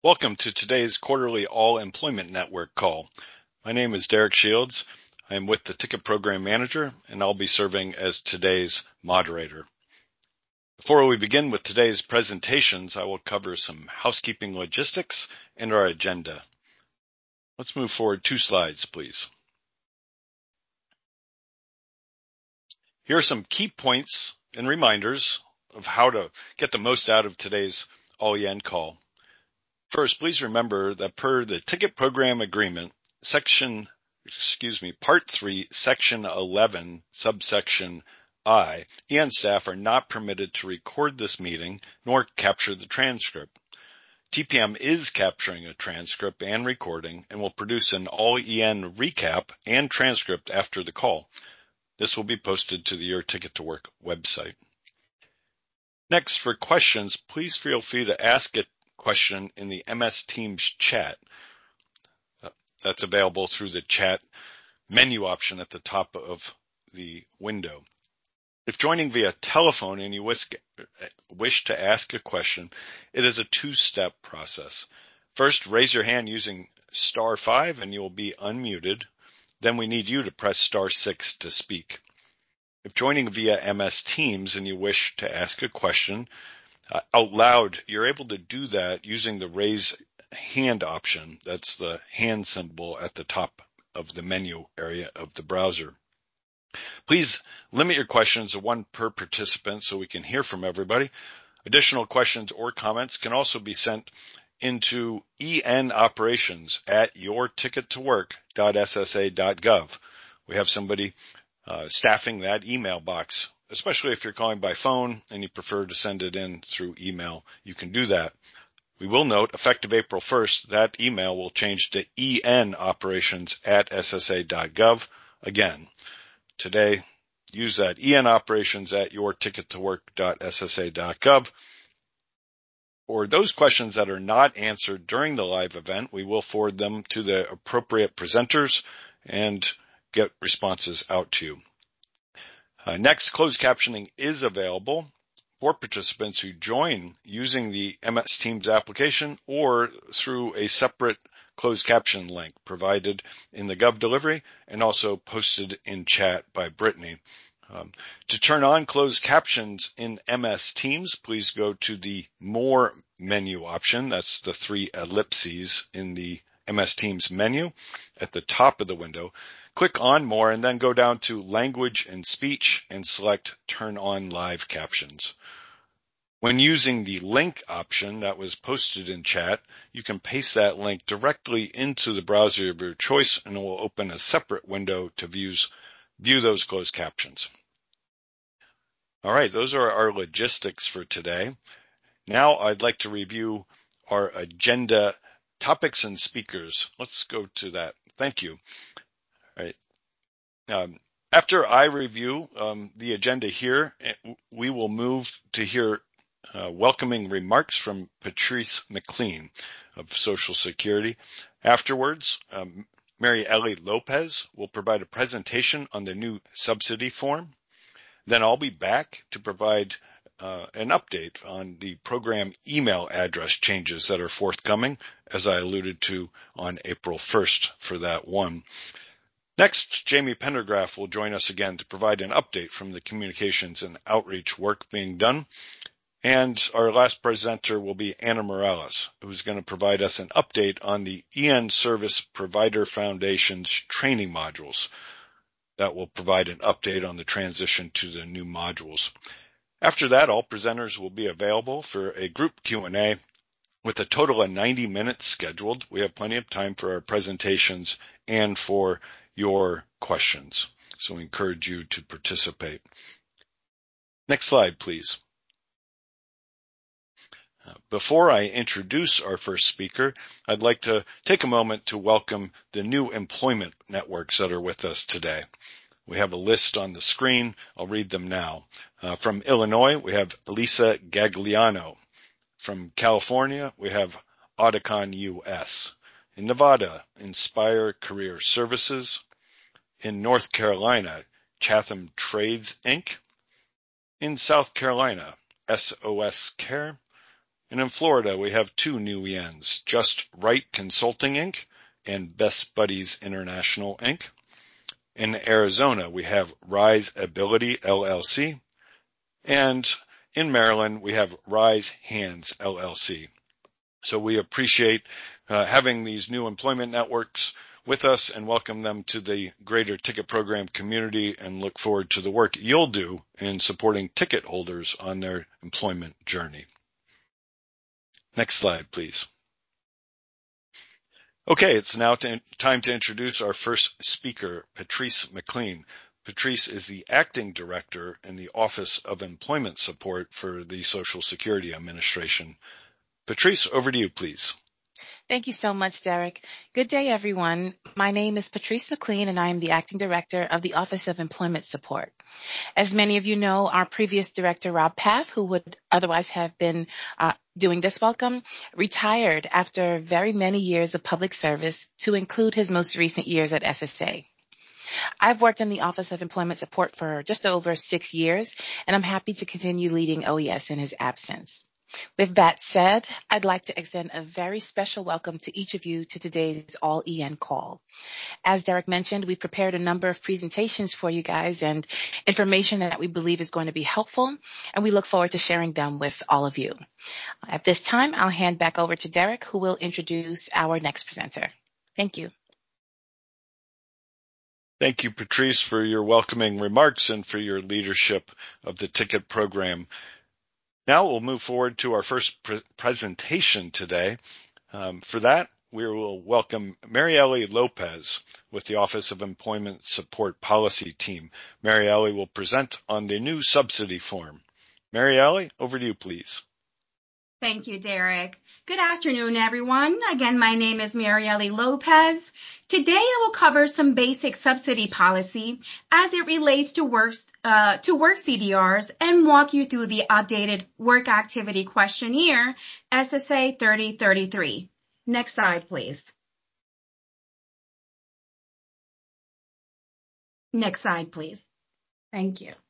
Welcome to today's quarterly All Employment Network call. My name is Derek Shields. I am with the Ticket Program Manager, and I'll be serving as today's moderator. Before we begin with today's presentations, I will cover some housekeeping logistics and our agenda. Let's move forward 2 slides, please. Here are some key points and reminders of how to get the most out of today's All EN call. First, please remember that per the Ticket Program Agreement, Part 3, Section 11, Subsection I, EN staff are not permitted to record this meeting nor capture the transcript. TPM is capturing a transcript and recording and will produce an All EN recap and transcript after the call. This will be posted to the Your Ticket to Work website. Next, for questions, please feel free to ask a question in the MS Teams chat. That's available through the chat menu option at the top of the window. If joining via telephone and you wish to ask a question, it is a 2-step process. First, raise your hand using *5 and you will be unmuted. Then we need you to press *6 to speak. If joining via MS Teams and you wish to ask a question out loud, you're able to do that using the raise hand option. That's the hand symbol at the top of the menu area of the browser. Please limit your questions to 1 per participant so we can hear from everybody. Additional questions or comments can also be sent into enoperations@yourtickettowork.ssa.gov. We have somebody staffing that email box, especially if you're calling by phone and you prefer to send it in through email. You can do that. We will note, effective April 1st, that email will change to enoperations@ssa.gov. Again, today, use that enoperations@yourtickettowork.ssa.gov. For those questions that are not answered during the live event, we will forward them to the appropriate presenters and get responses out to you. Next, closed captioning is available for participants who join using the MS Teams application or through a separate closed caption link provided in the Gov delivery and also posted in chat by Brittany. To turn on closed captions in MS Teams, please go to the More menu option. That's the 3 ellipses in the MS Teams menu at the top of the window. Click on More and then go down to Language and Speech and select Turn on Live Captions. When using the link option that was posted in chat, you can paste that link directly into the browser of your choice and it will open a separate window to view those closed captions. All right, those are our logistics for today. Now I'd like to review our agenda topics and speakers. Let's go to that. Thank you. All right. After I review the agenda here, we will move to hear welcoming remarks from Patrice McLean of Social Security. Afterwards, Mary Ellie Lopez will provide a presentation on the new subsidy form. Then I'll be back to provide an update on the program email address changes that are forthcoming, as I alluded to on April 1st for that one. Next, Jamie Pendergraph will join us again to provide an update from the communications and outreach work being done. And our last presenter will be Anna Morales, who's going to provide us an update on the EN Service Provider Foundation's training modules. That will provide an update on the transition to the new modules. After that, all presenters will be available for a group Q&A with a total of 90 minutes scheduled. We have plenty of time for our presentations and for your questions. So we encourage you to participate. Next slide, please. Before I introduce our first speaker, I'd like to take a moment to welcome the new employment networks that are with us today. We have a list on the screen. I'll read them now. From Illinois, we have Lisa Gagliano. From California, we have Audicon US. In Nevada, Inspire Career Services. In North Carolina, Chatham Trades, Inc. In South Carolina, SOS Care. And in Florida, we have 2 new ENs, Just Right Consulting, Inc. and Best Buddies International, Inc. In Arizona, we have Rise Ability, LLC. And in Maryland, we have Rise Hands, LLC. So we appreciate having these new employment networks with us and welcome them to the greater ticket program community and look forward to the work you'll do in supporting ticket holders on their employment journey. Next slide, please. Okay, it's now time to introduce our first speaker, Patrice McLean. Patrice is the Acting Director in the Office of Employment Support for the Social Security Administration. Patrice, over to you, please. Thank you so much, Derek. Good day, everyone. My name is Patrice McLean, and I am the Acting Director of the Office of Employment Support. As many of you know, our previous director, Rob Path, who would otherwise have been doing this welcome, retired after very many years of public service, to include his most recent years at SSA. I've worked in the Office of Employment Support for just over 6 years, and I'm happy to continue leading OES in his absence. With that said, I'd like to extend a very special welcome to each of you to today's All-EN call. As Derek mentioned, we've prepared a number of presentations for you guys and information that we believe is going to be helpful, and we look forward to sharing them with all of you. At this time, I'll hand back over to Derek, who will introduce our next presenter. Thank you. Thank you, Patrice, for your welcoming remarks and for your leadership of the ticket program. Now we'll move forward to our first presentation today. For that, we will welcome Marielle Lopez with the Office of Employment Support Policy Team. Marielle will present on the new subsidy form. Marielle, over to you, please. Thank you, Derek. Good afternoon, everyone. Again, my name is Marielle Lopez. Today, I will cover some basic subsidy policy as it relates to work CDRs and walk you through the updated work activity questionnaire, SSA 3033. Next slide, please. Next slide, please. Thank you.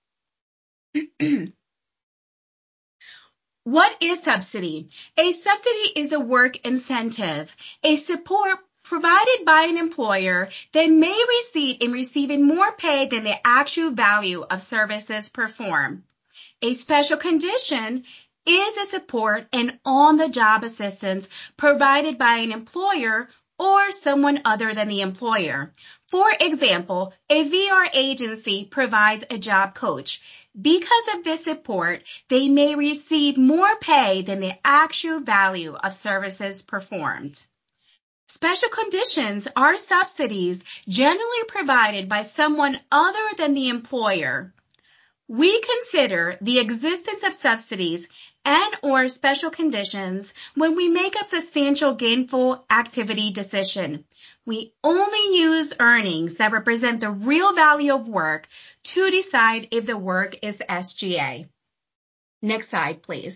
What is subsidy? A subsidy is a work incentive, a support provided by an employer that may result in receiving more pay than the actual value of services performed. A special condition is a support and on-the-job assistance provided by an employer or someone other than the employer. For example, a VR agency provides a job coach. Because of this support, they may receive more pay than the actual value of services performed. Special conditions are subsidies generally provided by someone other than the employer. We consider the existence of subsidies and/or special conditions when we make a substantial gainful activity decision. We only use earnings that represent the real value of work to decide if the work is SGA. Next slide, please.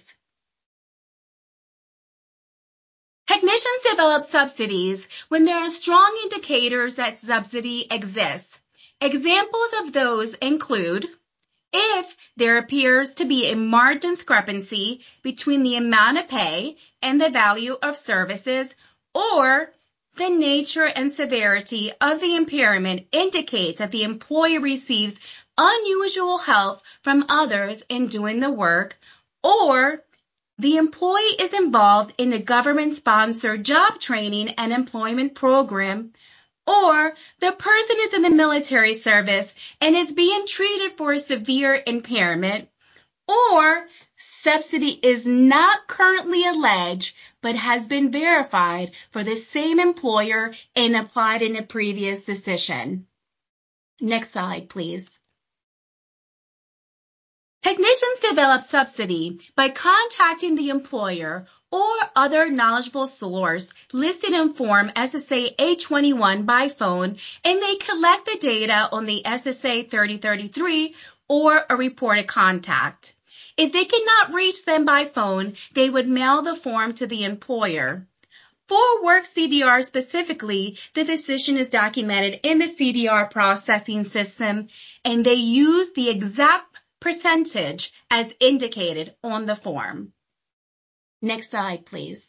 Technicians develop subsidies when there are strong indicators that subsidy exists. Examples of those include if there appears to be a marked discrepancy between the amount of pay and the value of services, or the nature and severity of the impairment indicates that the employee receives unusual help from others in doing the work, or the employee is involved in a government-sponsored job training and employment program, or the person is in the military service and is being treated for a severe impairment, or subsidy is not currently alleged but has been verified for the same employer and applied in a previous decision. Next slide, please. Technicians develop subsidy by contacting the employer or other knowledgeable source listed in Form SSA 821 by phone, and they collect the data on the SSA 3033 or a reported contact. If they cannot reach them by phone, they would mail the form to the employer. For work CDR specifically, the decision is documented in the CDR processing system, and they use the exact percentage as indicated on the form. Next slide, please.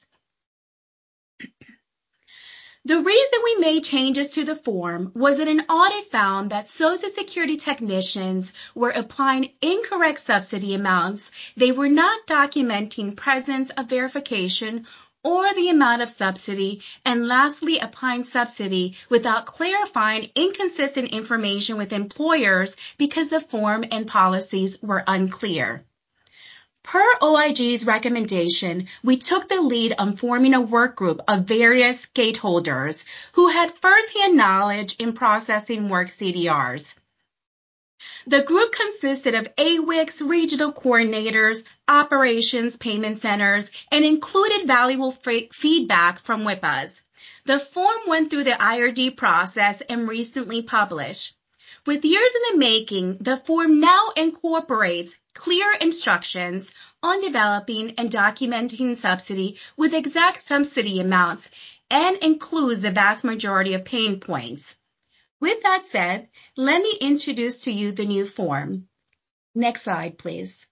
The reason we made changes to the form was that an audit found that Social Security technicians were applying incorrect subsidy amounts. They were not documenting presence of verification or the amount of subsidy, and lastly, applying subsidy without clarifying inconsistent information with employers because the form and policies were unclear. Per OIG's recommendation, we took the lead on forming a work group of various stakeholders who had firsthand knowledge in processing work CDRs. The group consisted of AWICS, regional coordinators, operations, payment centers, and included valuable feedback from WIPAs. The form went through the IRD process and recently published. With years in the making, the form now incorporates clear instructions on developing and documenting subsidy with exact subsidy amounts and includes the vast majority of pain points. With that said, let me introduce to you the new form. Next slide, please.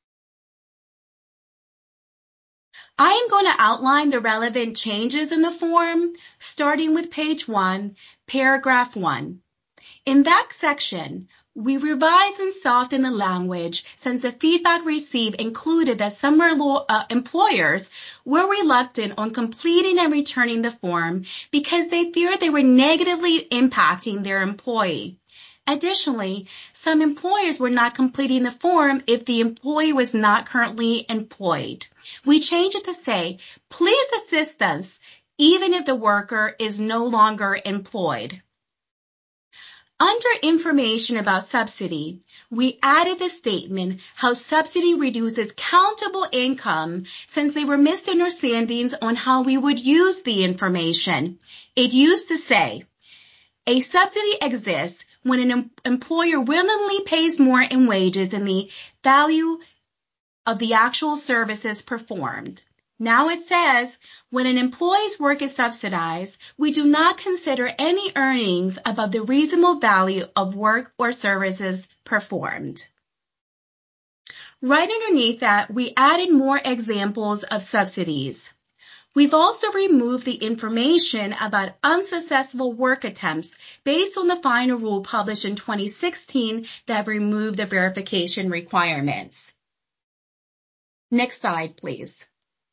I am going to outline the relevant changes in the form, starting with page 1, paragraph 1. In that section, we revised and softened the language since the feedback received included that some employers were reluctant on completing and returning the form because they feared they were negatively impacting their employee. Additionally, some employers were not completing the form if the employee was not currently employed. We changed it to say, please assist us even if the worker is no longer employed. Under information about subsidy, we added the statement how subsidy reduces countable income since there were misunderstandings on how we would use the information. It used to say, a subsidy exists when an employer willingly pays more in wages than the value of the actual services performed. Now it says, when an employee's work is subsidized, we do not consider any earnings above the reasonable value of work or services performed. Right underneath that, we added more examples of subsidies. We've also removed the information about unsuccessful work attempts based on the final rule published in 2016 that removed the verification requirements. Next slide, please.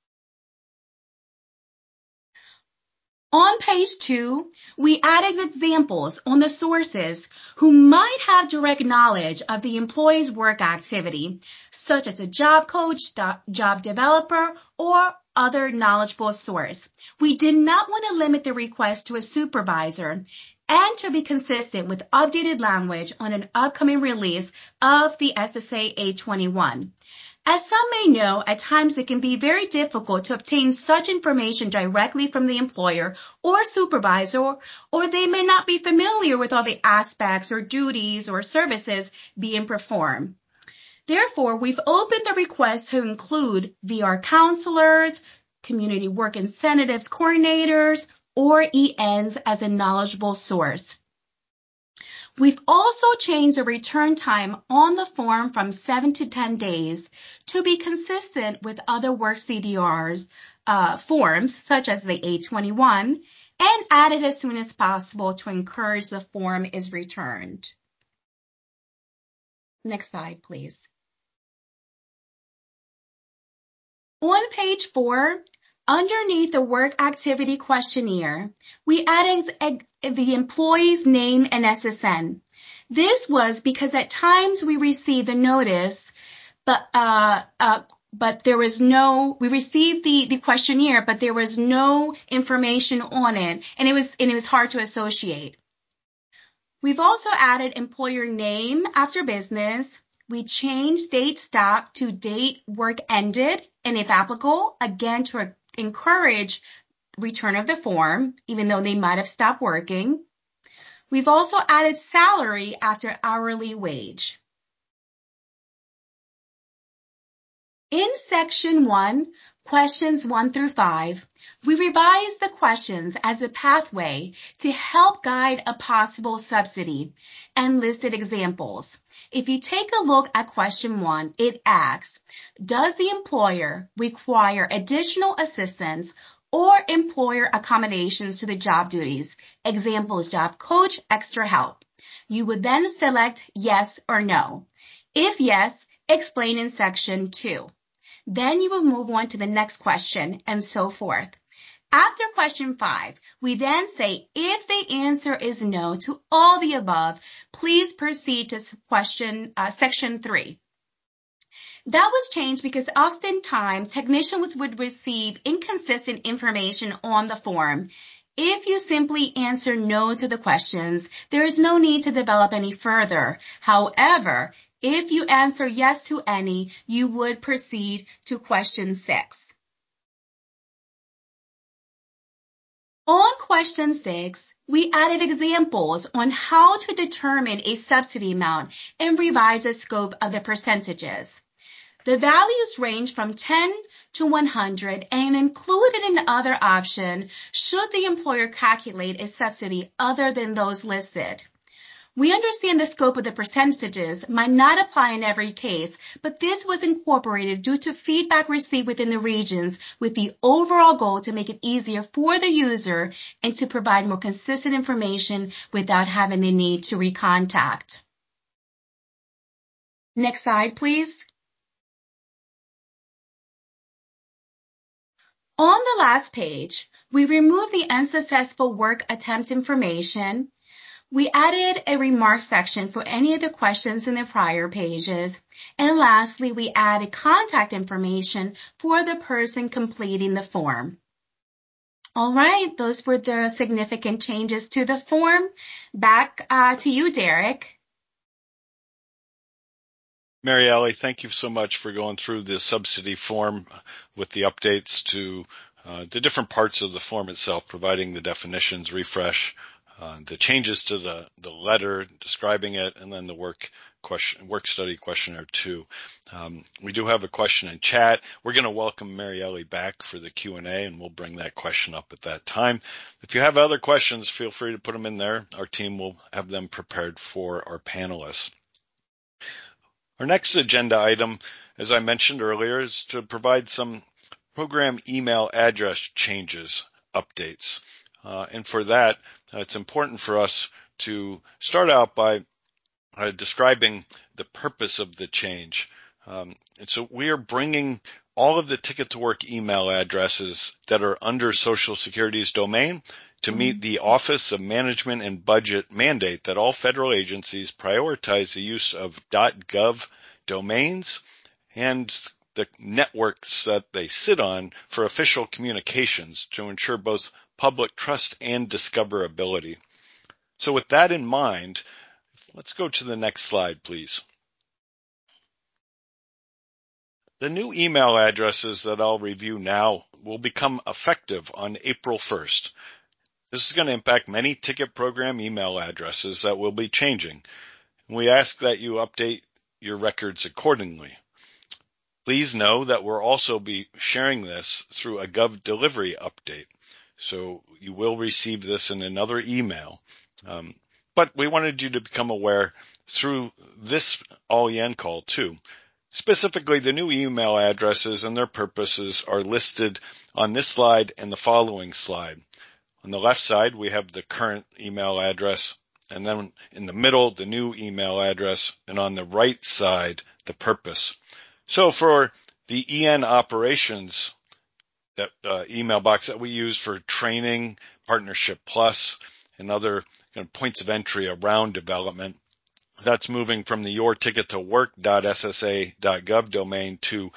On page 2, we added examples on the sources who might have direct knowledge of the employee's work activity, such as a job coach, job developer, or other knowledgeable source. We did not want to limit the request to a supervisor and to be consistent with updated language on an upcoming release of the SSA 821. As some may know, at times it can be very difficult to obtain such information directly from the employer or supervisor, or they may not be familiar with all the aspects or duties or services being performed. Therefore, we've opened the request to include VR counselors, community work incentives coordinators, or ENs as a knowledgeable source. We've also changed the return time on the form from 7 to 10 days to be consistent with other work CDRs forms, such as the 821, and added as soon as possible to encourage the form is returned. Next slide, please. On page 4, underneath the work activity questionnaire, we added the employee's name and SSN. This was because at times we received a notice, but there was no, we received the questionnaire, but there was no information on it, and it was hard to associate. We've also added employer name after business. We changed date stop to date work ended, and if applicable, again to encourage return of the form, even though they might have stopped working. We've also added salary after hourly wage. In section 1, questions 1 through 5, we revised the questions as a pathway to help guide a possible subsidy and listed examples. If you take a look at question 1, it asks, Does the employer require additional assistance or employer accommodations to the job duties? Examples, job coach, extra help. You would then select yes or no. If yes, explain in section 2. Then you will move on to the next question and so forth. After question 5, we then say if the answer is no to all the above, please proceed to section 3. That was changed because oftentimes technicians would receive inconsistent information on the form. If you simply answer no to the questions, there is no need to develop any further. However, if you answer yes to any, you would proceed to question 6. On question 6, we added examples on how to determine a subsidy amount and revise the scope of the percentages. The values range from 10 to 100 and included in the other option should the employer calculate a subsidy other than those listed. We understand the scope of the percentages might not apply in every case, but this was incorporated due to feedback received within the regions with the overall goal to make it easier for the user and to provide more consistent information without having the need to recontact. Next slide, please. On the last page, we removed the unsuccessful work attempt information. We added a remark section for any of the questions in the prior pages. And lastly, we added contact information for the person completing the form. All right, those were the significant changes to the form. Back to you, Derek. Mary Ellie, thank you so much for going through the subsidy form with the updates to the different parts of the form itself, providing the definitions, refresh, the changes to the letter describing it, and then the work study questionnaire too. We do have a question in chat. We're going to welcome Mary Ellie back for the Q&A, and we'll bring that question up at that time. If you have other questions, feel free to put them in there. Our team will have them prepared for our panelists. Our next agenda item, as I mentioned earlier, is to provide some program email address changes updates. And for that, it's important for us to start out by describing the purpose of the change. And so we are bringing all of the Ticket to Work email addresses that are under Social Security's domain to meet the Office of Management and Budget mandate that all federal agencies prioritize the use of .gov domains and the networks that they sit on for official communications to ensure both public trust and discoverability. So with that in mind, let's go to the next slide, please. The new email addresses that I'll review now will become effective on April 1st. This is going to impact many ticket program email addresses that will be changing. We ask that you update your records accordingly. Please know that we'll also be sharing this through a Gov delivery update. So you will receive this in another email. But we wanted you to become aware through this all-in call too. Specifically, the new email addresses and their purposes are listed on this slide and the following slide. On the left side, we have the current email address, and then in the middle, the new email address, and on the right side, the purpose. So for the EN operations, that email box that we use for training, Partnership Plus, and other points of entry around development, that's moving from the yourtickettowork.ssa.gov domain to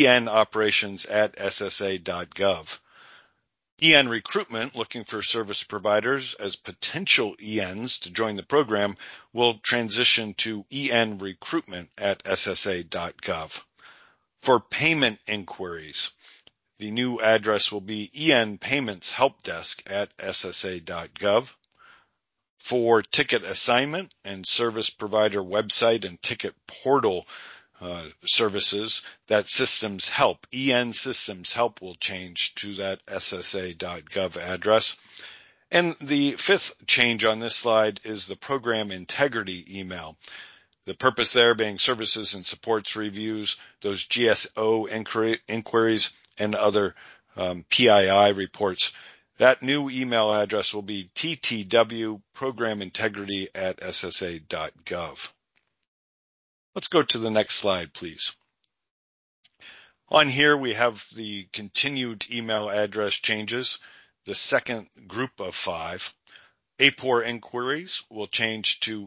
enoperations@ssa.gov. EN recruitment, looking for service providers as potential ENs to join the program, will transition to enrecruitment@ssa.gov. For payment inquiries, the new address will be EN Payments Help Desk at ssa.gov. For ticket assignment and service provider website and ticket portal services, that Systems Help, EN Systems Help, will change to that ssa.gov address. And the fifth change on this slide is the program integrity email. The purpose there being services and supports reviews, those GSO inquiries, and other PII reports. That new email address will be ttwprogramintegrity@ssa.gov. Let's go to the next slide, please. On here, we have the continued email address changes, the second group of 5. APOR inquiries will change to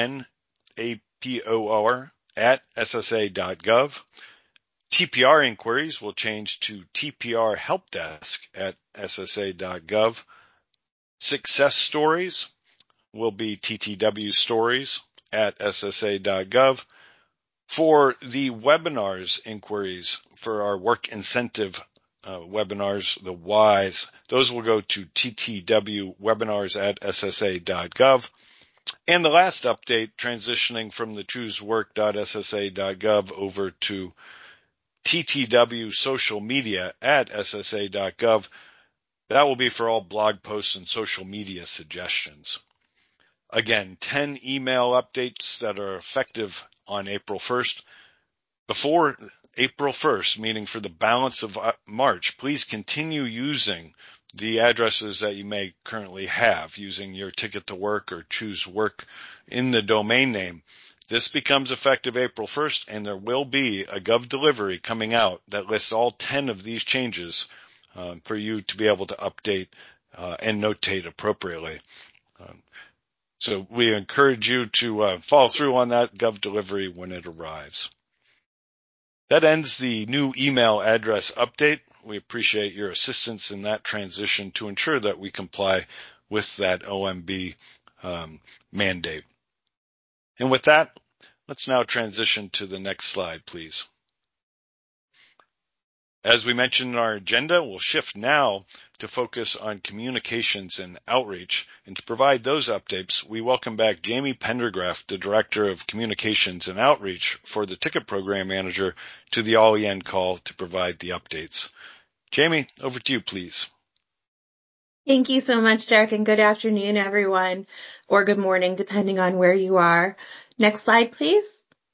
enapor@ssa.gov. TPR inquiries will change to TPR helpdesk@ssa.gov. Success stories will be TTW stories@ssa.gov. For the webinars inquiries for our work incentive webinars, the WISE, those will go to TTW webinars@ssa.gov. And the last update, transitioning from the choosework.ssa.gov over to TTW social media@ssa.gov. That will be for all blog posts and social media suggestions. Again, 10 email updates that are effective on April 1st. Before April 1st, meaning for the balance of March, please continue using the addresses that you may currently have, using your Ticket to Work or Choose Work in the domain name. This becomes effective April 1st, and there will be a Gov delivery coming out that lists all 10 of these changes for you to be able to update and notate appropriately. So we encourage you to follow through on that Gov delivery when it arrives. That ends the new email address update. We appreciate your assistance in that transition to ensure that we comply with that OMB mandate. And with that, let's now transition to the next slide, please. As we mentioned in our agenda, we'll shift now to focus on communications and outreach. And to provide those updates, we welcome back Jamie Pendergraft, the Director of Communications and Outreach for the Ticket Program Manager, to the all-EN call to provide the updates. Jamie, over to you, please. Thank you so much, Derek, and good afternoon, everyone, or good morning, depending on where you are. Next slide, please.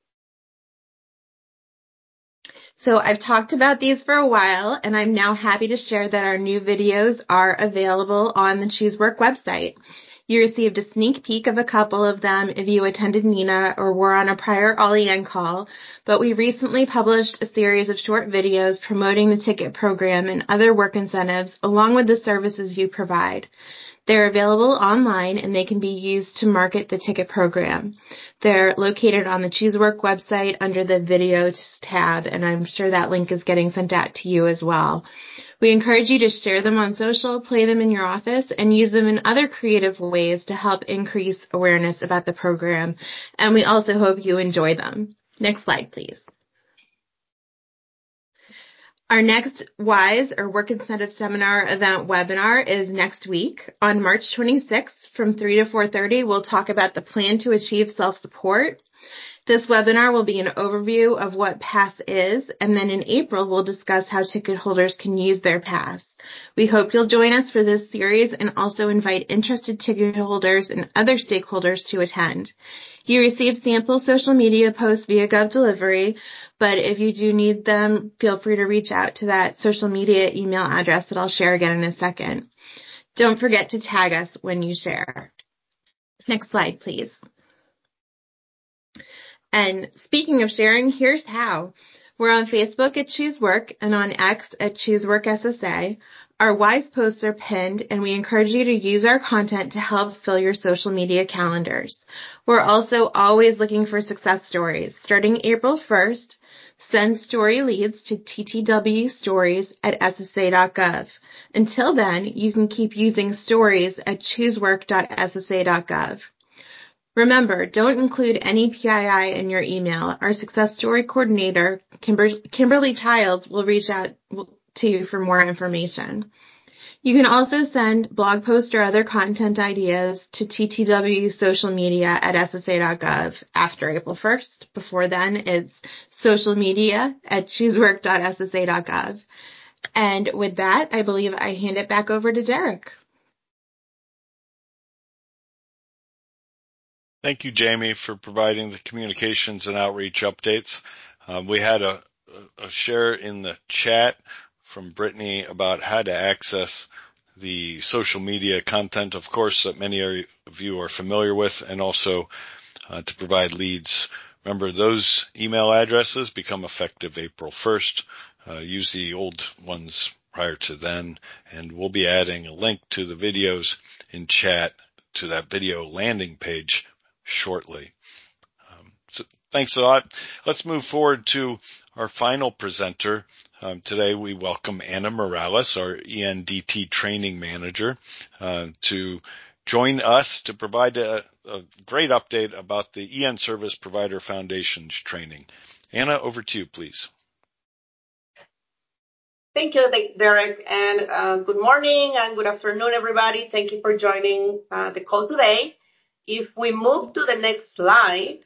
So I've talked about these for a while, and I'm now happy to share that our new videos are available on the ChooseWork website. You received a sneak peek of a couple of them if you attended NENA or were on a prior all-EN call, but we recently published a series of short videos promoting the ticket program and other work incentives along with the services you provide. They're available online and they can be used to market the ticket program. They're located on the ChooseWork website under the videos tab, and I'm sure that link is getting sent out to you as well. We encourage you to share them on social, play them in your office, and use them in other creative ways to help increase awareness about the program. And we also hope you enjoy them. Next slide, please. Our next WISE, or Work Incentive Seminar event webinar, is next week on March 26th from 3 to 4:30. We'll talk about the plan to achieve self-support. This webinar will be an overview of what PASS is, and then in April, we'll discuss how ticket holders can use their PASS. We hope you'll join us for this series and also invite interested ticket holders and other stakeholders to attend. You receive sample social media posts via Gov Delivery, but if you do need them, feel free to reach out to that social media email address that I'll share again in a second. Don't forget to tag us when you share. Next slide, please. And speaking of sharing, here's how. We're on Facebook at ChooseWork and on X at ChooseWorkSSA. Our WISE posts are pinned, and we encourage you to use our content to help fill your social media calendars. We're also always looking for success stories. Starting April 1st, send story leads to ttwstories@ssa.gov. Until then, you can keep using stories at choosework.ssa.gov. Remember, don't include any PII in your email. Our success story coordinator, Kimberly Childs, will reach out to you for more information. You can also send blog posts or other content ideas to ttwsocialmedia@ssa.gov after April 1st. Before then, it's socialmedia@choosework.ssa.gov. And with that, I believe I hand it back over to Derek. Thank you, Jamie, for providing the communications and outreach updates. We had a share in the chat from Brittany about how to access the social media content, of course, that many of you are familiar with, and also to provide leads. Remember, those email addresses become effective April 1st. Use the old ones prior to then, and we'll be adding a link to the videos in chat to that video landing page shortly. So thanks a lot. Let's move forward to our final presenter. Today we welcome Anna Morales, our ENDT training manager, to join us to provide a great update about the EN Service Provider Foundations training. Anna, over to you, please. Thank you, Derek, and good morning and good afternoon, everybody. Thank you for joining the call today. If we move to the next slide,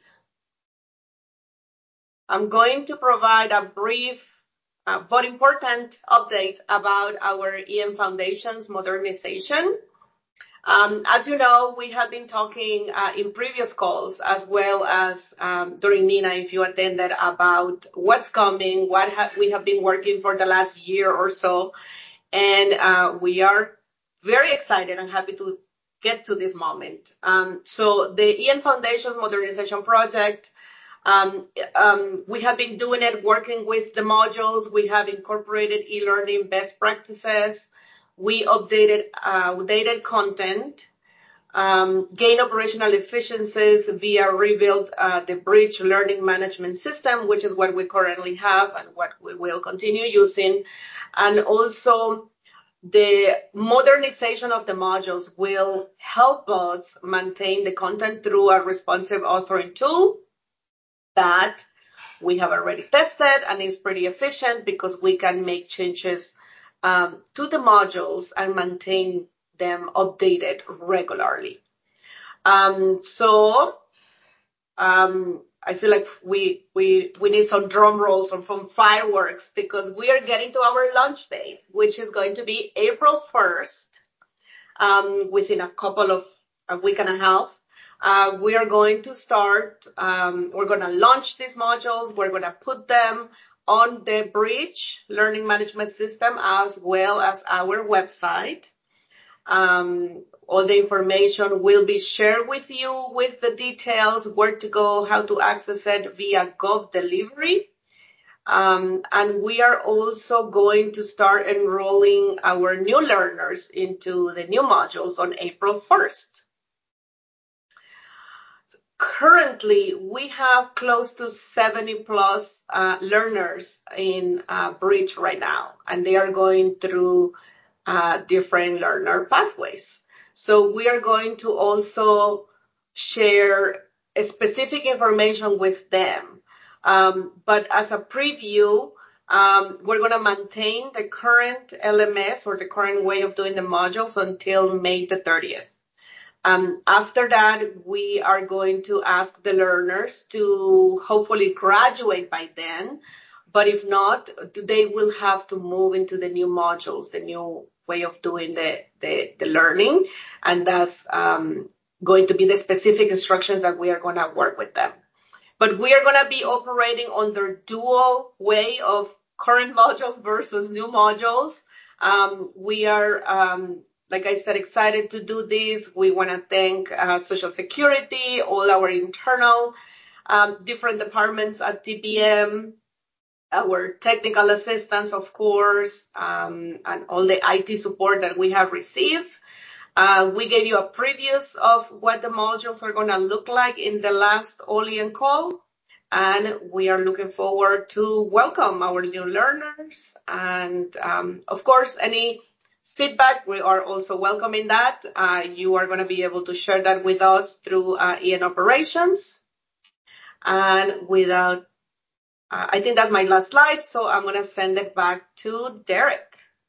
I'm going to provide a brief but important update about our EN Foundations modernization. As you know, we have been talking in previous calls as well as during NINA, if you attended, about what's coming, we have been working for the last year or so, and we are very excited and happy to get to this moment. So the EN Foundations Modernization Project, we have been doing it working with the modules. We have incorporated e-learning best practices. We updated outdated content, gain operational efficiencies via rebuild the Bridge learning management system, which is what we currently have and what we will continue using. And also the modernization of the modules will help us maintain the content through a responsive authoring tool that we have already tested and is pretty efficient because we can make changes to the modules and maintain them updated regularly. I feel like we need some drum rolls or some fireworks because we are getting to our launch date, which is going to be April 1st, within a week and a half. We are going to start, we're going to launch these modules. We're going to put them on the Bridge learning management system as well as our website. All the information will be shared with you with the details, where to go, how to access it via GovDelivery. And we are also going to start enrolling our new learners into the new modules on April 1st. Currently, we have close to 70 plus learners in Bridge right now, and they are going through different learner pathways. So we are going to also share specific information with them. But as a preview, we're going to maintain the current LMS or the current way of doing the modules until May the 30th. After that, we are going to ask the learners to hopefully graduate by then. But if not, they will have to move into the new modules, the new way of doing the learning. And that's going to be the specific instructions that we are going to work with them. But we are going to be operating on their dual way of current modules versus new modules. We are, like I said, excited to do this. We want to thank Social Security, all our internal different departments at TPM, our technical assistants, of course, and all the IT support that we have received. We gave you a preview of what the modules are going to look like in the last All-In call. And we are looking forward to welcome our new learners. And, of course, any feedback, we are also welcoming that. You are going to be able to share that with us through EN Operations. And without, I think that's my last slide, so I'm going to send it back to Derek.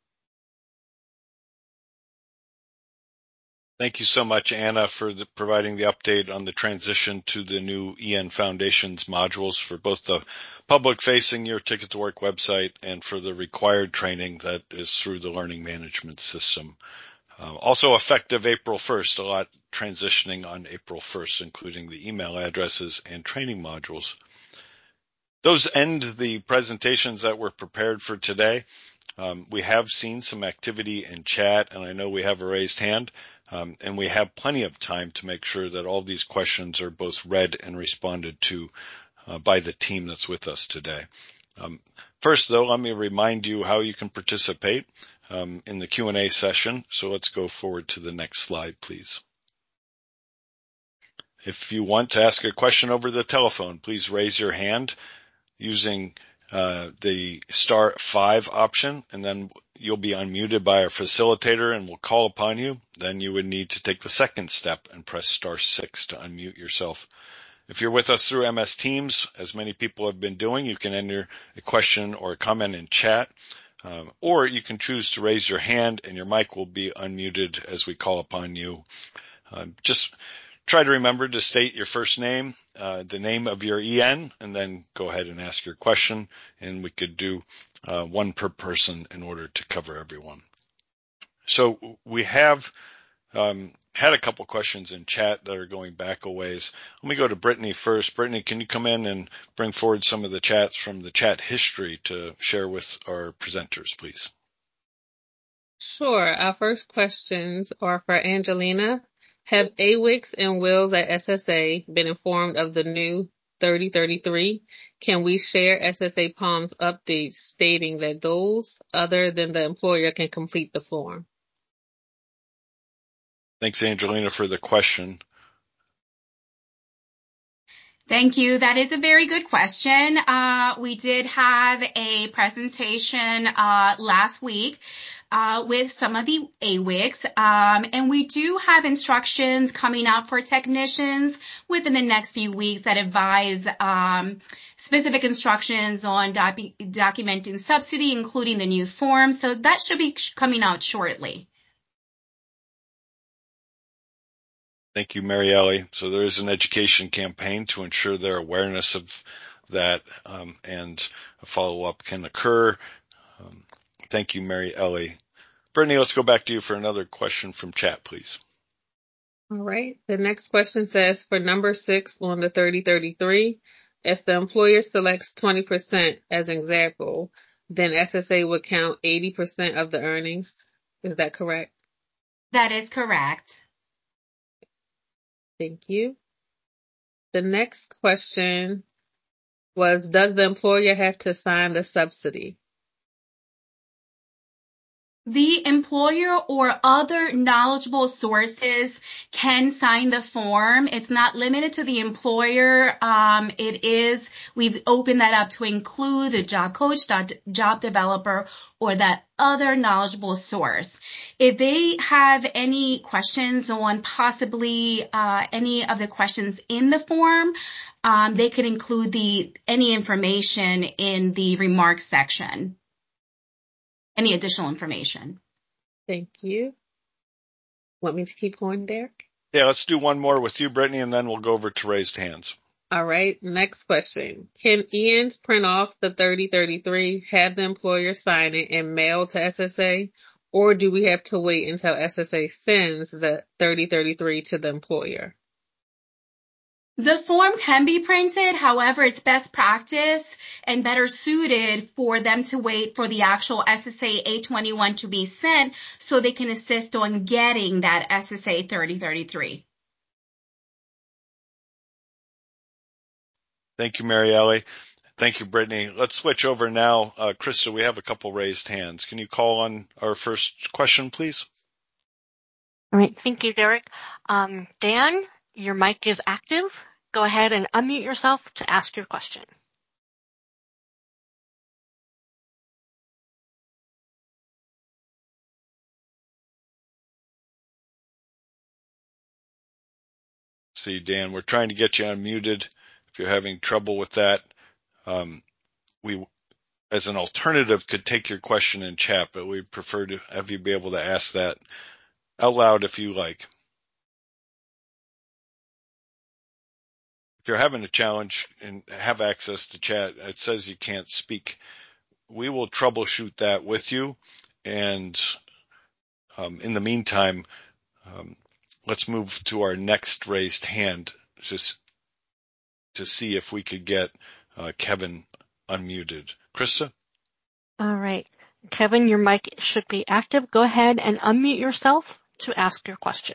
Thank you so much, Anna, for providing the update on the transition to the new EN Foundations modules for both the public-facing Your Ticket to Work website and for the required training that is through the learning management system. Also effective April 1st, a lot transitioning on April 1st, including the email addresses and training modules. Those end the presentations that were prepared for today. We have seen some activity in chat, and I know we have a raised hand, and we have plenty of time to make sure that all these questions are both read and responded to by the team that's with us today. First, though, let me remind you how you can participate in the Q&A session. So let's go forward to the next slide, please. If you want to ask a question over the telephone, please raise your hand using the *5 option, and then you'll be unmuted by our facilitator and we'll call upon you. Then you would need to take the second step and press *6 to unmute yourself. If you're with us through MS Teams, as many people have been doing, you can enter a question or a comment in chat, or you can choose to raise your hand and your mic will be unmuted as we call upon you. Just try to remember to state your first name, the name of your EN, and then go ahead and ask your question, and we could do one per person in order to cover everyone. So we have had a couple questions in chat that are going back a ways. Let me go to Brittany first. Brittany, can you come in and bring forward some of the chats from the chat history to share with our presenters, please? Sure. Our first questions are for Angelina. Have AWICS and WILS at SSA been informed of the new 3033? Can we share SSA Palm's updates stating that those other than the employer can complete the form? Thanks, Angelina, for the question. Thank you. That is a very good question. We did have a presentation last week with some of the AWICS, and we do have instructions coming out for technicians within the next few weeks that advise specific instructions on documenting subsidy, including the new form. So that should be coming out shortly. Thank you, Mary Ellie. So there is an education campaign to ensure their awareness of that, and a follow-up can occur. Thank you, Mary Ellie. Brittany, let's go back to you for another question from chat, please. All right. The next question says, for number 6 on the 3033, if the employer selects 20% as an example, then SSA would count 80% of the earnings. Is that correct? That is correct. Thank you. The next question was, does the employer have to sign the subsidy? The employer or other knowledgeable sources can sign the form. It's not limited to the employer. We've opened that up to include the job coach, job developer, or that other knowledgeable source. If they have any questions on possibly any of the questions in the form, they could include any information in the remarks section. Any additional information. Thank you. Want me to keep going, Derek? Yeah, let's do one more with you, Brittany, and then we'll go over to raised hands. All right. Next question. Can ENs print off the 3033, have the employer sign it, and mail to SSA? Or do we have to wait until SSA sends the 3033 to the employer? The form can be printed. However, it's best practice and better suited for them to wait for the actual SSA 821 to be sent so they can assist on getting that SSA 3033. Thank you, Mary Ellie. Thank you, Brittany. Let's switch over now. Krista, we have a couple raised hands. Can you call on our first question, please? All right. Thank you, Derek. Dan, your mic is active. Go ahead and unmute yourself to ask your question. See, Dan, we're trying to get you unmuted. If you're having trouble with that, we, as an alternative, could take your question in chat, but we'd prefer to have you be able to ask that out loud if you like. If you're having a challenge and have access to chat, it says you can't speak. We will troubleshoot that with you. And in the meantime, let's move to our next raised hand just to see if we could get Kevin unmuted. Krista? All right. Kevin, your mic should be active. Go ahead and unmute yourself to ask your question.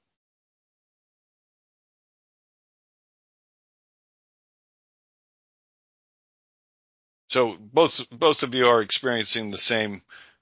So both of you are experiencing the same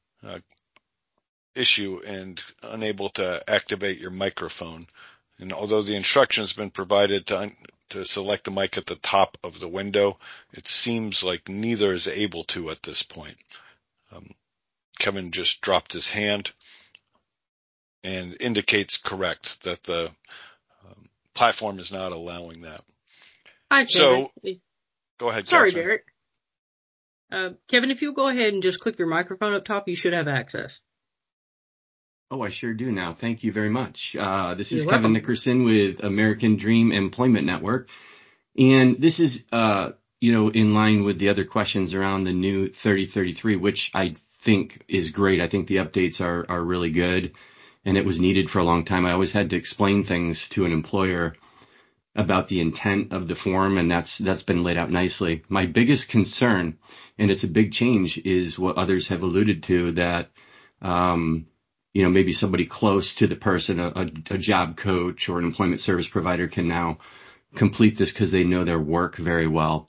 issue and unable to activate your microphone. And although the instruction has been provided to select the mic at the top of the window, it seems like neither is able to at this point. Kevin just dropped his hand and indicates correct that the platform is not allowing that. Hi, Kevin. So, go ahead, Sorry, Catherine. Derek. Kevin, if you'll go ahead and just click your microphone up top, you should have access. Oh, I sure do now. Thank you very much. This is You're Kevin welcome. Nickerson with American Dream Employment Network. And this is, in line with the other questions around the new 3033, which I think is great. I think the updates are really good, and it was needed for a long time. I always had to explain things to an employer about the intent of the form, and that's been laid out nicely. My biggest concern, and it's a big change, is what others have alluded to, that maybe somebody close to the person, a job coach or an employment service provider, can now complete this because they know their work very well.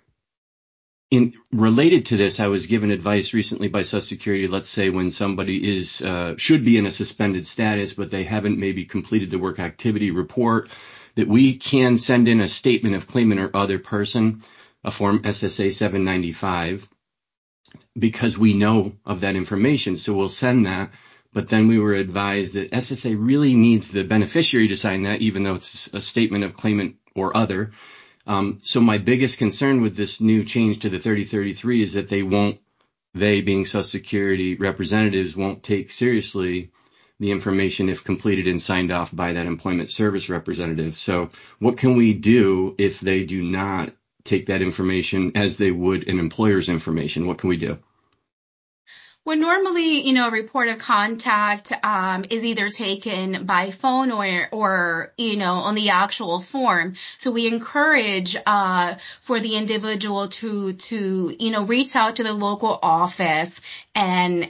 Related to this, I was given advice recently by Social Security, let's say when somebody should be in a suspended status, but they haven't maybe completed the work activity report, that we can send in a statement of claimant or other person, a form SSA 795, because we know of that information. So we'll send that. But then we were advised that SSA really needs the beneficiary to sign that, even though it's a statement of claimant or other. So my biggest concern with this new change to the 3033 is that they being Social Security representatives, won't take seriously the information if completed and signed off by that employment service representative. So what can we do if they do not take that information as they would an employer's information? What can we do? Well, normally, a report of contact is either taken by phone or on the actual form. So we encourage for the individual to reach out to the local office and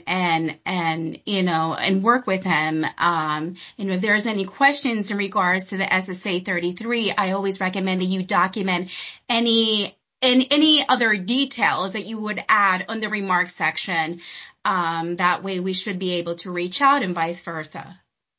work with them. If there's any questions in regards to the SSA 33, I always recommend that you document any other details that you would add on the remarks section. That way we should be able to reach out and vice versa.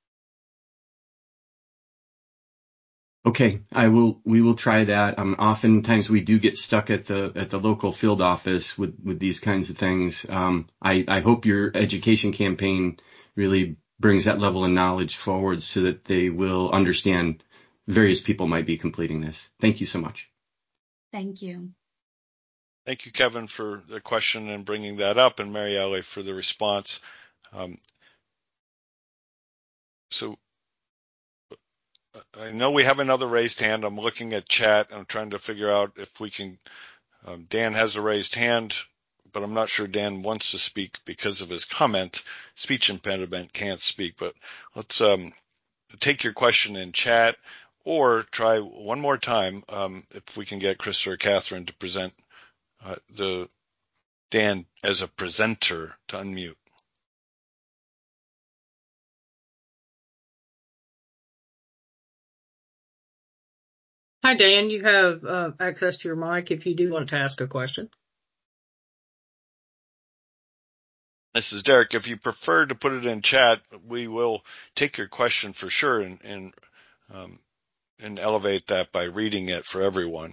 Okay, we will try that. Oftentimes we do get stuck at the local field office with these kinds of things. I hope your education campaign really brings that level of knowledge forward so that they will understand various people might be completing this. Thank you so much. Thank you. Thank you, Kevin, for the question and bringing that up, and Marielle for the response. So I know we have another raised hand. I'm looking at chat. I'm trying to figure out if we can. Dan has a raised hand, but I'm not sure Dan wants to speak because of his comment. Speech impediment, can't speak. But let's take your question in chat, or try one more time if we can get Krista or Catherine to present the Dan as a presenter to unmute. Hi, Dan. You have access to your mic if you do want to ask a question. This is Derek. If you prefer to put it in chat, we will take your question for sure and elevate that by reading it for everyone.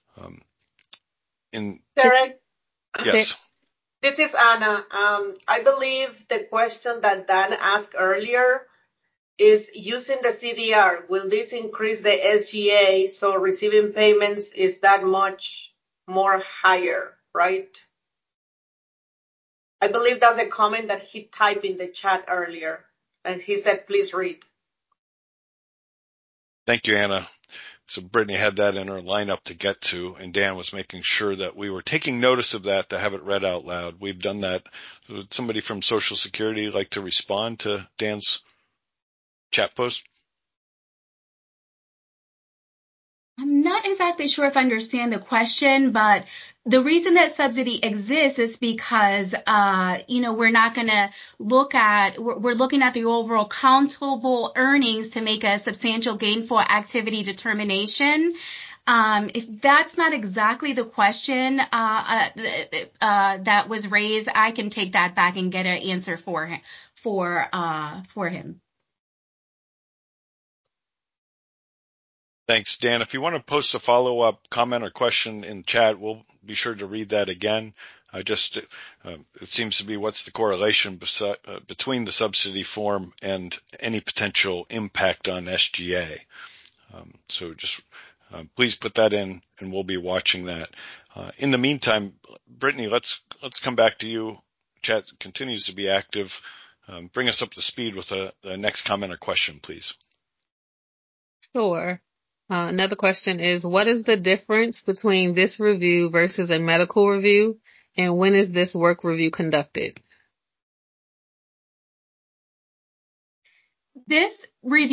Derek? Yes. This is Anna. I believe the question that Dan asked earlier is using the CDR. Will this increase the SGA so receiving payments is that much more higher, right? I believe that's a comment that he typed in the chat earlier, and he said, please read. Thank you, Anna. So Brittany had that in her lineup to get to, and Dan was making sure that we were taking notice of that to have it read out loud. We've done that. Would somebody from Social Security like to respond to Dan's chat post? I'm not exactly sure if I understand the question, but the reason that subsidy exists is because, we're not going to we're looking at the overall countable earnings to make a substantial gainful activity determination. If that's not exactly the question that was raised, I can take that back and get an answer for him. Thanks, Dan. If you want to post a follow-up comment or question in chat, we'll be sure to read that again. It seems to be what's the correlation between the subsidy form and any potential impact on SGA. So just please put that in, and we'll be watching that. In the meantime, Brittany, let's come back to you. Chat continues to be active. Bring us up to speed with the next comment or question, please. Sure. Another question is, what is the difference between this review versus a medical review, and when is this work review conducted? This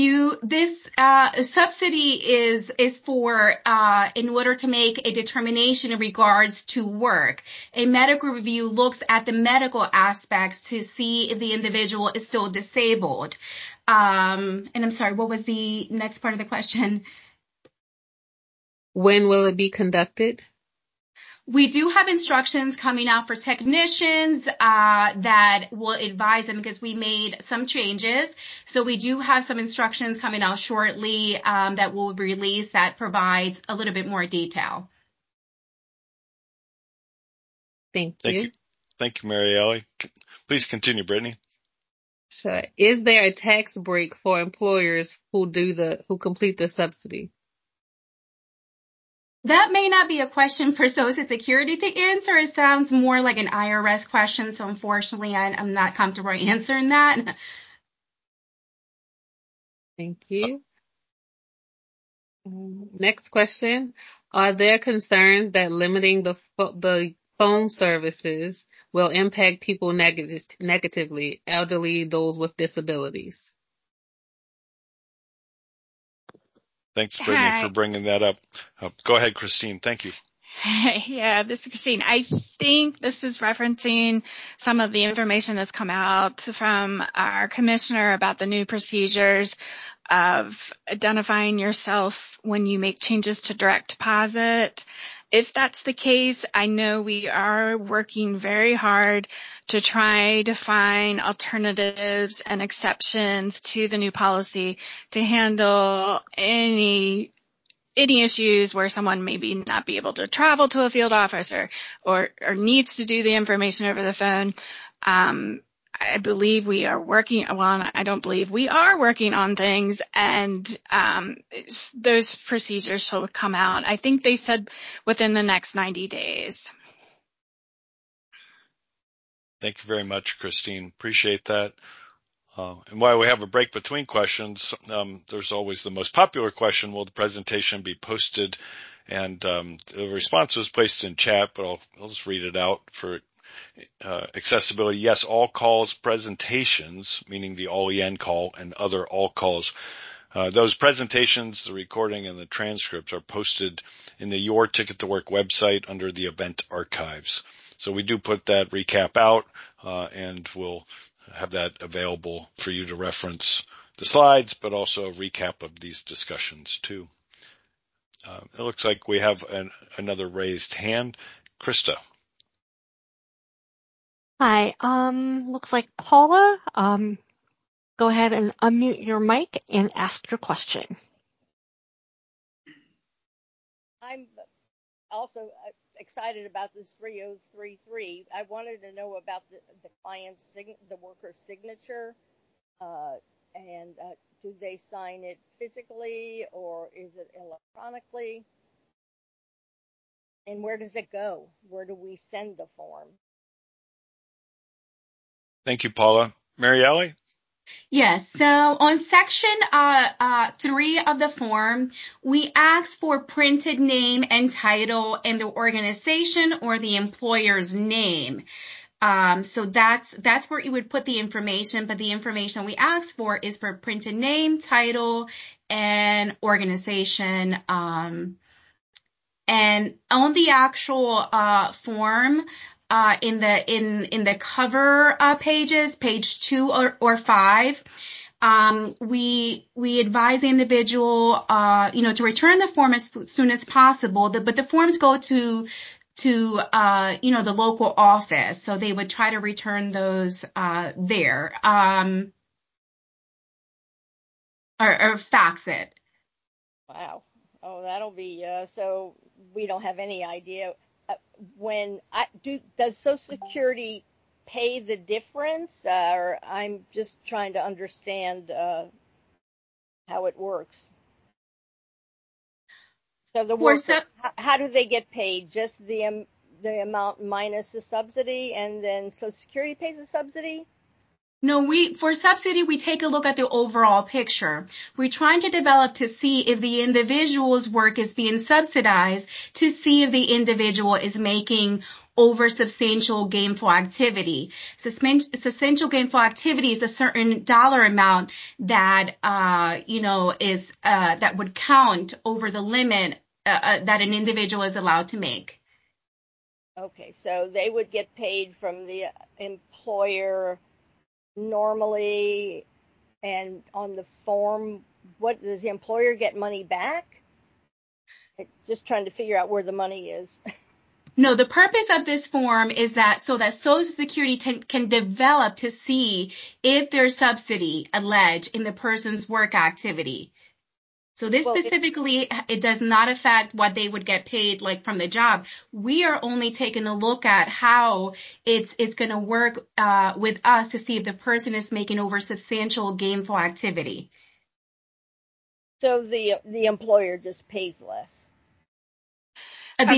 subsidy is for in order to make a determination in regards to work. A medical review looks at the medical aspects to see if the individual is still disabled. And I'm sorry, what was the next part of the question? When will it be conducted? We do have instructions coming out for technicians that will advise them because we made some changes. So we do have some instructions coming out shortly that will release that provides a little bit more detail. Thank you. Thank you, Mary Ellie. Please continue, Brittany. Sure. Is there a tax break for employers who complete the subsidy? That may not be a question for Social Security to answer. It sounds more like an IRS question, so unfortunately, I'm not comfortable answering that. Thank you. Next question. Are there concerns that limiting the phone services will impact people negatively, elderly, those with disabilities? Thanks, Brittany, for bringing that up. Go ahead, Christine. Thank you. Yeah, this is Christine. I think this is referencing some of the information that's come out from our commissioner about the new procedures of identifying yourself when you make changes to direct deposit. If that's the case, I know we are working very hard to try to find alternatives and exceptions to the new policy to handle any issues where someone maybe not be able to travel to a field office or needs to do the information over the phone. I believe we are working on, I don't believe we are working on things, and those procedures will come out. I think they said within the next 90 days. Thank you very much, Christine. Appreciate that. And while we have a break between questions, there's always the most popular question: will the presentation be posted? And the response was placed in chat, but I'll just read it out for accessibility. Yes, all calls, presentations, meaning the all-EN call and other all calls, those presentations, the recording and the transcripts are posted in the Your Ticket to Work website under the event archives. So we do put that recap out, and we'll have that available for you to reference the slides, but also a recap of these discussions too. It looks like we have another raised hand. Krista. Hi, looks like Paula. Go ahead and unmute your mic and ask your question. I'm also excited about this 3033. I wanted to know about the client's the worker's signature, and do they sign it physically or is it electronically? And where does it go? Where do we send the form? Thank you, Paula. Mary Ellie? Yes. So on section 3 of the form, we ask for printed name and title and the organization or the employer's name. So that's where you would put the information, but the information we ask for is for printed name, title, and organization. And on the actual form, in the cover pages, page 2 or 5, we advise the individual, to return the form as soon as possible. But the forms go to the local office, so they would try to return those there, or fax it. Wow. Oh, that'll be so we don't have any idea does Social Security pay the difference, or I'm just trying to understand how it works. So the worker, how do they get paid? Just the amount minus the subsidy, and then Social Security pays the subsidy? No, for subsidy, we take a look at the overall picture. We're trying to develop to see if the individual's work is being subsidized, to see if the individual is making over substantial gainful activity. Substantial gainful activity is a certain dollar amount that, that would count over the limit that an individual is allowed to make. Okay, so they would get paid from the employer normally, and on the form, what does the employer get money back? Just trying to figure out where the money is. No, the purpose of this form is so that Social Security can develop to see if there's subsidy alleged in the person's work activity. So this specifically, it does not affect what they would get paid like from the job. We are only taking a look at how it's going to work with us to see if the person is making over substantial gainful activity. So the employer just pays less. Let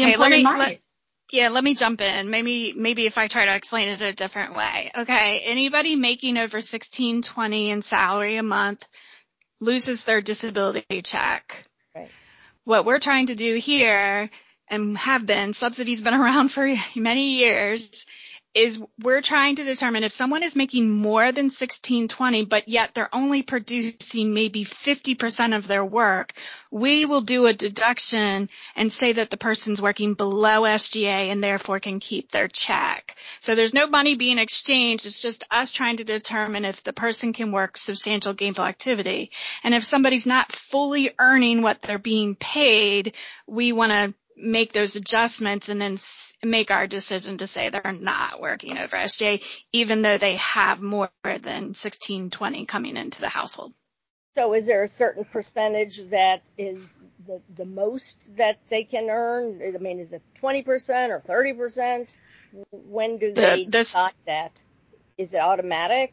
me jump in. Maybe if I try to explain it a different way. Okay, anybody making over $1,620 in salary a month loses their disability check. Right. What we're trying to do here, and subsidy's been around for many years, is we're trying to determine if someone is making more than $1,620, but yet they're only producing maybe 50% of their work, we will do a deduction and say that the person's working below SGA and therefore can keep their check. So there's no money being exchanged. It's just us trying to determine if the person can work substantial gainful activity. And if somebody's not fully earning what they're being paid, we want to make those adjustments and then make our decision to say they're not working over SGA, even though they have more than $1,620 coming into the household. So is there a certain percentage that is the most that they can earn? I mean, is it 20% or 30%? When do they decide that? Is it automatic?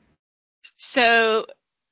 So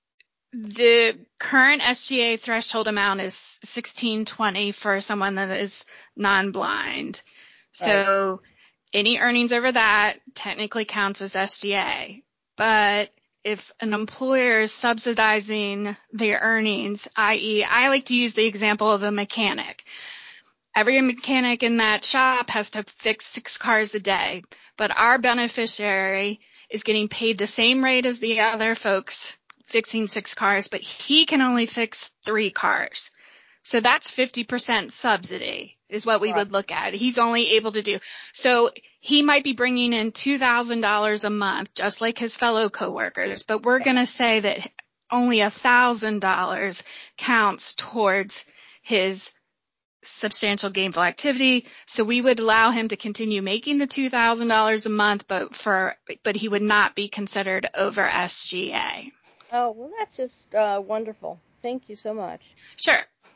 the current SGA threshold amount is $1,620 for someone that is non-blind. So any earnings over that technically counts as SGA. But if an employer is subsidizing their earnings, i.e., I like to use the example of a mechanic. Every mechanic in that shop has to fix 6 cars a day, but our beneficiary is getting paid the same rate as the other folks fixing 6 cars, but he can only fix 3 cars. So that's 50% subsidy is what we would look at. He's only able to do. So he might be bringing in $2,000 a month, just like his fellow coworkers, but we're going to say that only $1,000 counts towards his substantial gainful activity. So we would allow him to continue making the $2,000 a month, but he would not be considered over SGA. Oh, well, that's just wonderful. Thank you so much. Sure.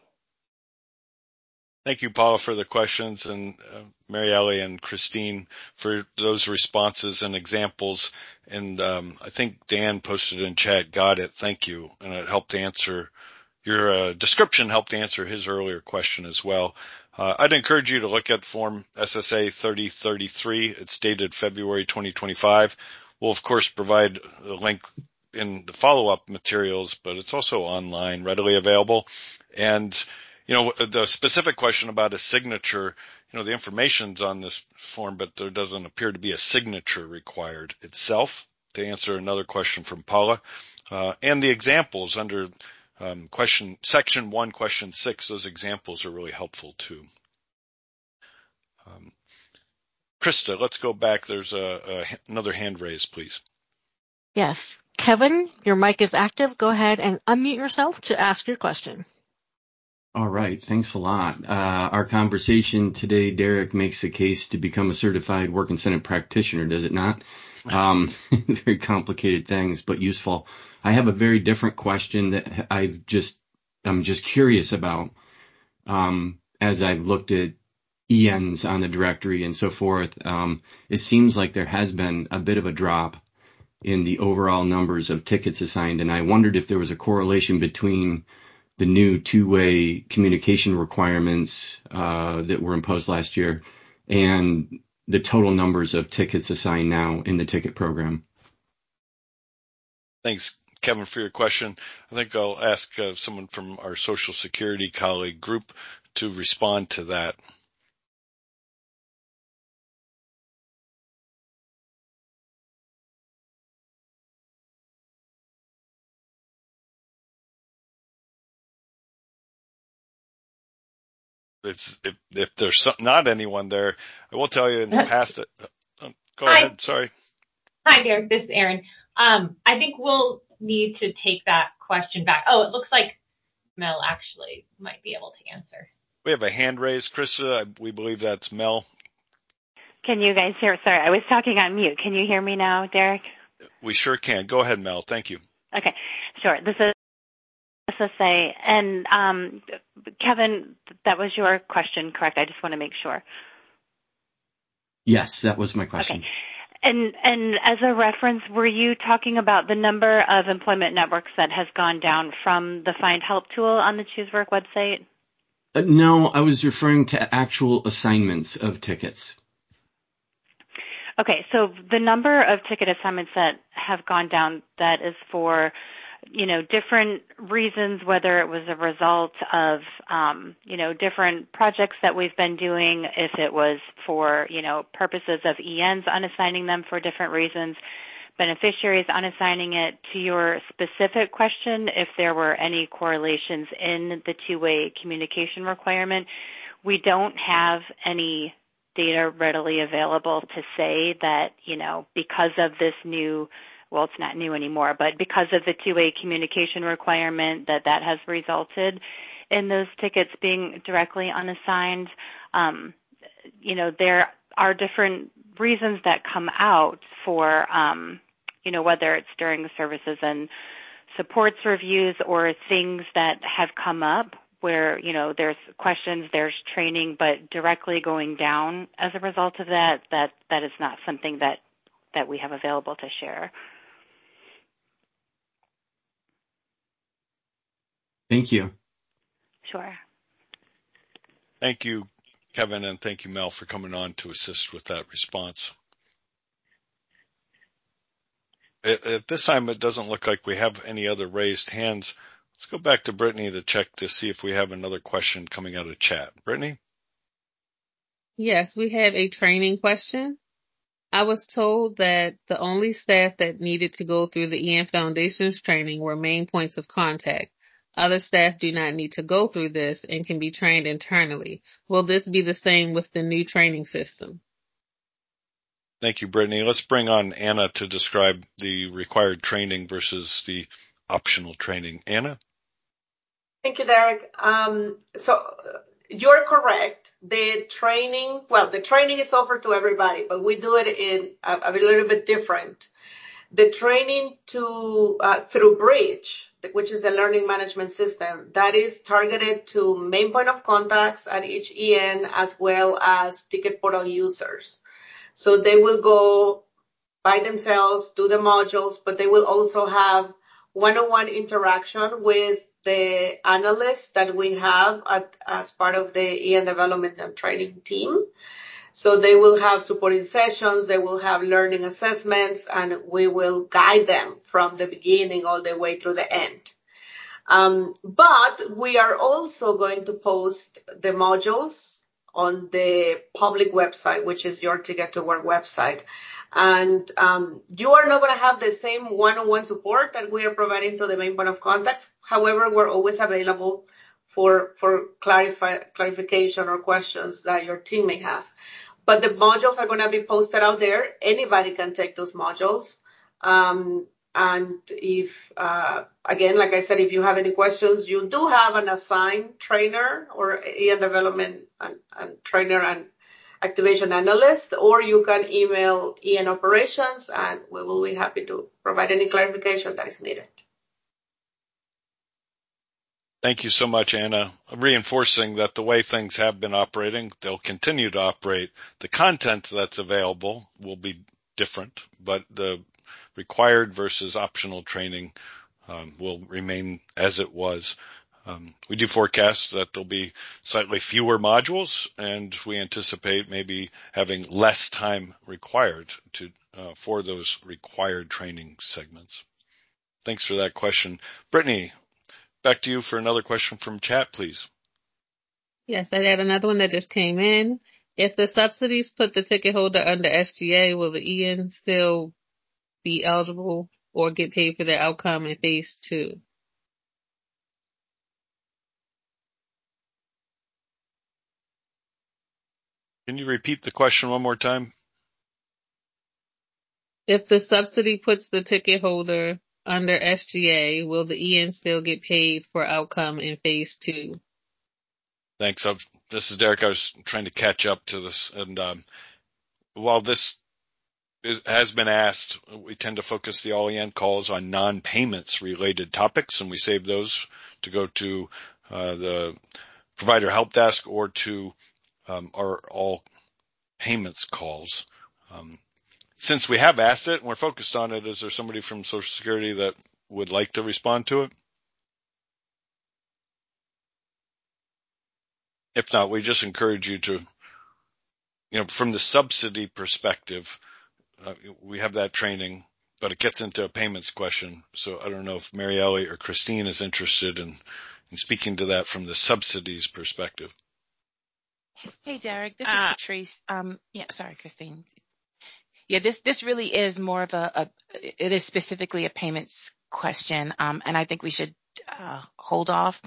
Thank you, Paula, for the questions, and Mary Ellie and Christine for those responses and examples. And I think Dan posted in chat, got it, thank you. And it helped answer, your description helped answer his earlier question as well. I'd encourage you to look at Form SSA 3033. It's dated February 2025. We'll, of course, provide a link in the follow-up materials, but it's also online, readily available. And the specific question about a signature, the information's on this form, but there doesn't appear to be a signature required itself, to answer another question from Paula. And the examples under Section 1, question 6, those examples are really helpful too. Krista, let's go back. There's another hand raised, please. Yes. Kevin, your mic is active. Go ahead and unmute yourself to ask your question. All right. Thanks a lot. Our conversation today, Derek, makes a case to become a certified work incentive practitioner, does it not? Very complicated things, but useful. I have a very different question that I'm just curious about. As I've looked at ENs on the directory and so forth, it seems like there has been a bit of a drop in the overall numbers of tickets assigned. And I wondered if there was a correlation between the new two-way communication requirements that were imposed last year and the total numbers of tickets assigned now in the ticket program. Thanks, Kevin, for your question. I think I'll ask someone from our Social Security colleague group to respond to that. If there's not anyone there, I will tell you in the past. Go ahead. Sorry. Hi, Derek. This is Erin. I think we'll need to take that question back. Oh, it looks like Mel actually might be able to answer. We have a hand raised, Krista. We believe that's Mel. Can you guys hear? Sorry, I was talking on mute. Can you hear me now, Derek? We sure can. Go ahead, Mel. Thank you. Okay, sure. This is SSA. And Kevin, that was your question, correct? I just want to make sure. Yes, that was my question. Okay. And as a reference, were you talking about the number of employment networks that has gone down from the Find Help tool on the ChooseWork website? No, I was referring to actual assignments of tickets. Okay, so the number of ticket assignments that have gone down, that is for, different reasons, whether it was a result of, different projects that we've been doing, if it was for, purposes of ENs unassigning them for different reasons, beneficiaries unassigning it. To your specific question, if there were any correlations in the two-way communication requirement, we don't have any data readily available to say that, because of this new, well, it's not new anymore, but because of the two-way communication requirement that has resulted in those tickets being directly unassigned. There are different reasons that come out for, whether it's during the services and supports reviews or things that have come up where, there's questions, there's training, but directly going down as a result of that is not something that we have available to share. Thank you. Sure. Thank you, Kevin, and thank you, Mel, for coming on to assist with that response. At this time, it doesn't look like we have any other raised hands. Let's go back to Brittany to check to see if we have another question coming out of chat. Brittany? Yes, we have a training question. I was told that the only staff that needed to go through the EN Foundations training were main points of contact. Other staff do not need to go through this and can be trained internally. Will this be the same with the new training system? Thank you, Brittany. Let's bring on Anna to describe the required training versus the optional training. Anna? Thank you, Derek. So you're correct. The training is offered to everybody, but we do it in a little bit different. The training through Bridge, which is the learning management system, that is targeted to main point of contacts at each EN as well as ticket portal users. So they will go by themselves, do the modules, but they will also have one-on-one interaction with the analysts that we have as part of the EN development and training team. So they will have supporting sessions, they will have learning assessments, and we will guide them from the beginning all the way through the end. But we are also going to post the modules on the public website, which is your Ticket to Work website. And you are not going to have the same one-on-one support that we are providing to the main point of contacts. However, we're always available for clarification or questions that your team may have. But the modules are going to be posted out there. Anybody can take those modules. And if, again, like I said, if you have any questions, you do have an assigned trainer or EN development and trainer and activation analyst, or you can email EN operations and we will be happy to provide any clarification that is needed. Thank you so much, Anna. Reinforcing that the way things have been operating, they'll continue to operate. The content that's available will be different, but the required versus optional training will remain as it was. We do forecast that there'll be slightly fewer modules, and we anticipate maybe having less time required for those required training segments. Thanks for that question. Brittany, back to you for another question from chat, please. Yes, I had another one that just came in. If the subsidies put the ticket holder under SGA, will the EN still be eligible or get paid for their outcome in phase 2? Can you repeat the question one more time? If the subsidy puts the ticket holder under SGA, will the EN still get paid for outcome in phase 2? Thanks. This is Derek. I was trying to catch up to this. And while this has been asked, we tend to focus the all EN calls on non-payments related topics, and we save those to go to the provider help desk or to our all payments calls. Since we have asked it and we're focused on it, is there somebody from Social Security that would like to respond to it? If not, we just encourage you to, from the subsidy perspective, we have that training, but it gets into a payments question. So I don't know if Mary Ellie or Christine is interested in speaking to that from the subsidies perspective. Hey, Derek, this is Patrice. Sorry, Christine. Yeah, this really is more of it is specifically a payments question. And I think we should hold off.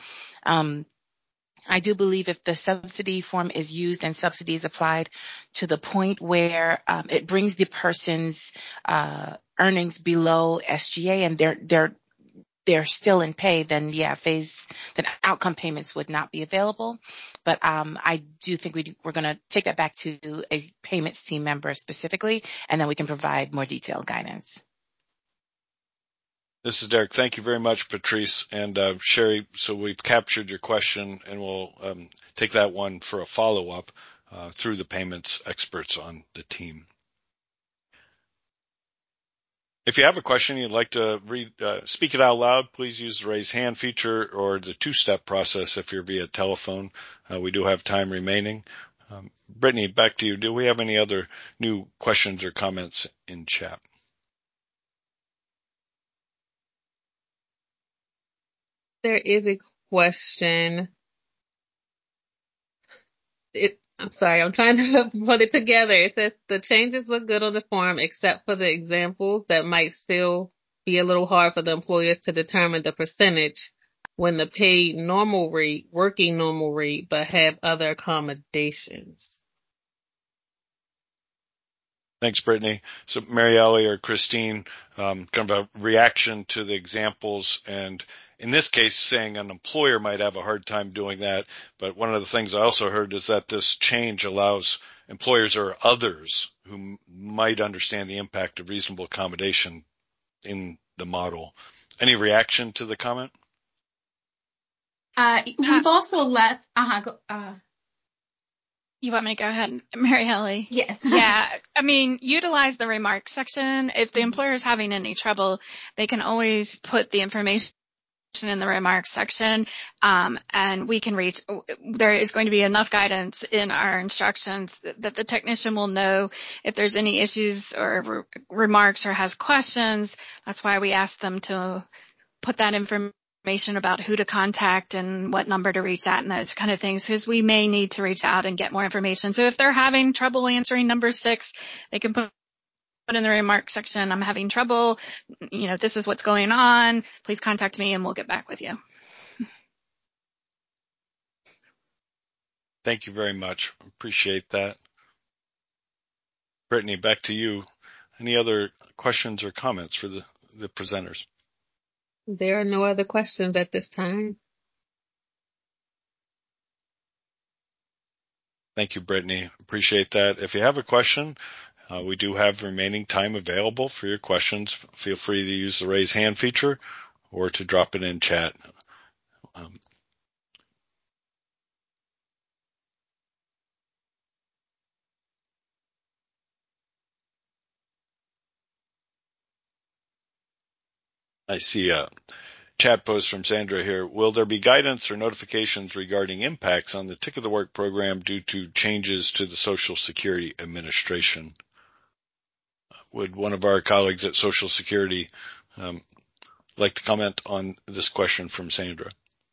I do believe if the subsidy form is used and subsidy is applied to the point where it brings the person's earnings below SGA and they're still in pay, then then outcome payments would not be available. But I do think we're going to take that back to a payments team member specifically, and then we can provide more detailed guidance. This is Derek. Thank you very much, Patrice and Sherry. So we've captured your question, and we'll take that one for a follow-up through the payments experts on the team. If you have a question you'd like to speak it out loud, please use the raise hand feature or the two-step process if you're via telephone. We do have time remaining. Brittany, back to you. Do we have any other new questions or comments in chat? There is a question. I'm sorry, I'm trying to put it together. It says the changes look good on the form except for the examples that might still be a little hard for the employers to determine the percentage when the paid normal rate, working normal rate, but have other accommodations. Thanks, Brittany. So Mary Ellie or Christine, kind of a reaction to the examples, and in this case, saying an employer might have a hard time doing that. But one of the things I also heard is that this change allows employers or others who might understand the impact of reasonable accommodation in the model. Any reaction to the comment? We've also left. You want me to go ahead, Mary Ellie? Yes. Yeah. I mean, utilize the remarks section. If the employer is having any trouble, they can always put the information in the remarks section, and we can reach. There is going to be enough guidance in our instructions that the technician will know if there's any issues or remarks or has questions. That's why we ask them to put that information about who to contact and what number to reach at and those kind of things, because we may need to reach out and get more information. So if they're having trouble answering number 6, they can put in the remarks section, I'm having trouble, this is what's going on, please contact me and we'll get back with you. Thank you very much. Appreciate that. Brittany, back to you. Any other questions or comments for the presenters? There are no other questions at this time. Thank you, Brittany. Appreciate that. If you have a question, we do have remaining time available for your questions. Feel free to use the raise hand feature or to drop it in chat. I see a chat post from Sandra here. Will there be guidance or notifications regarding impacts on the Ticket to Work program due to changes to the Social Security Administration? Would one of our colleagues at Social Security like to comment on this question from Sandra?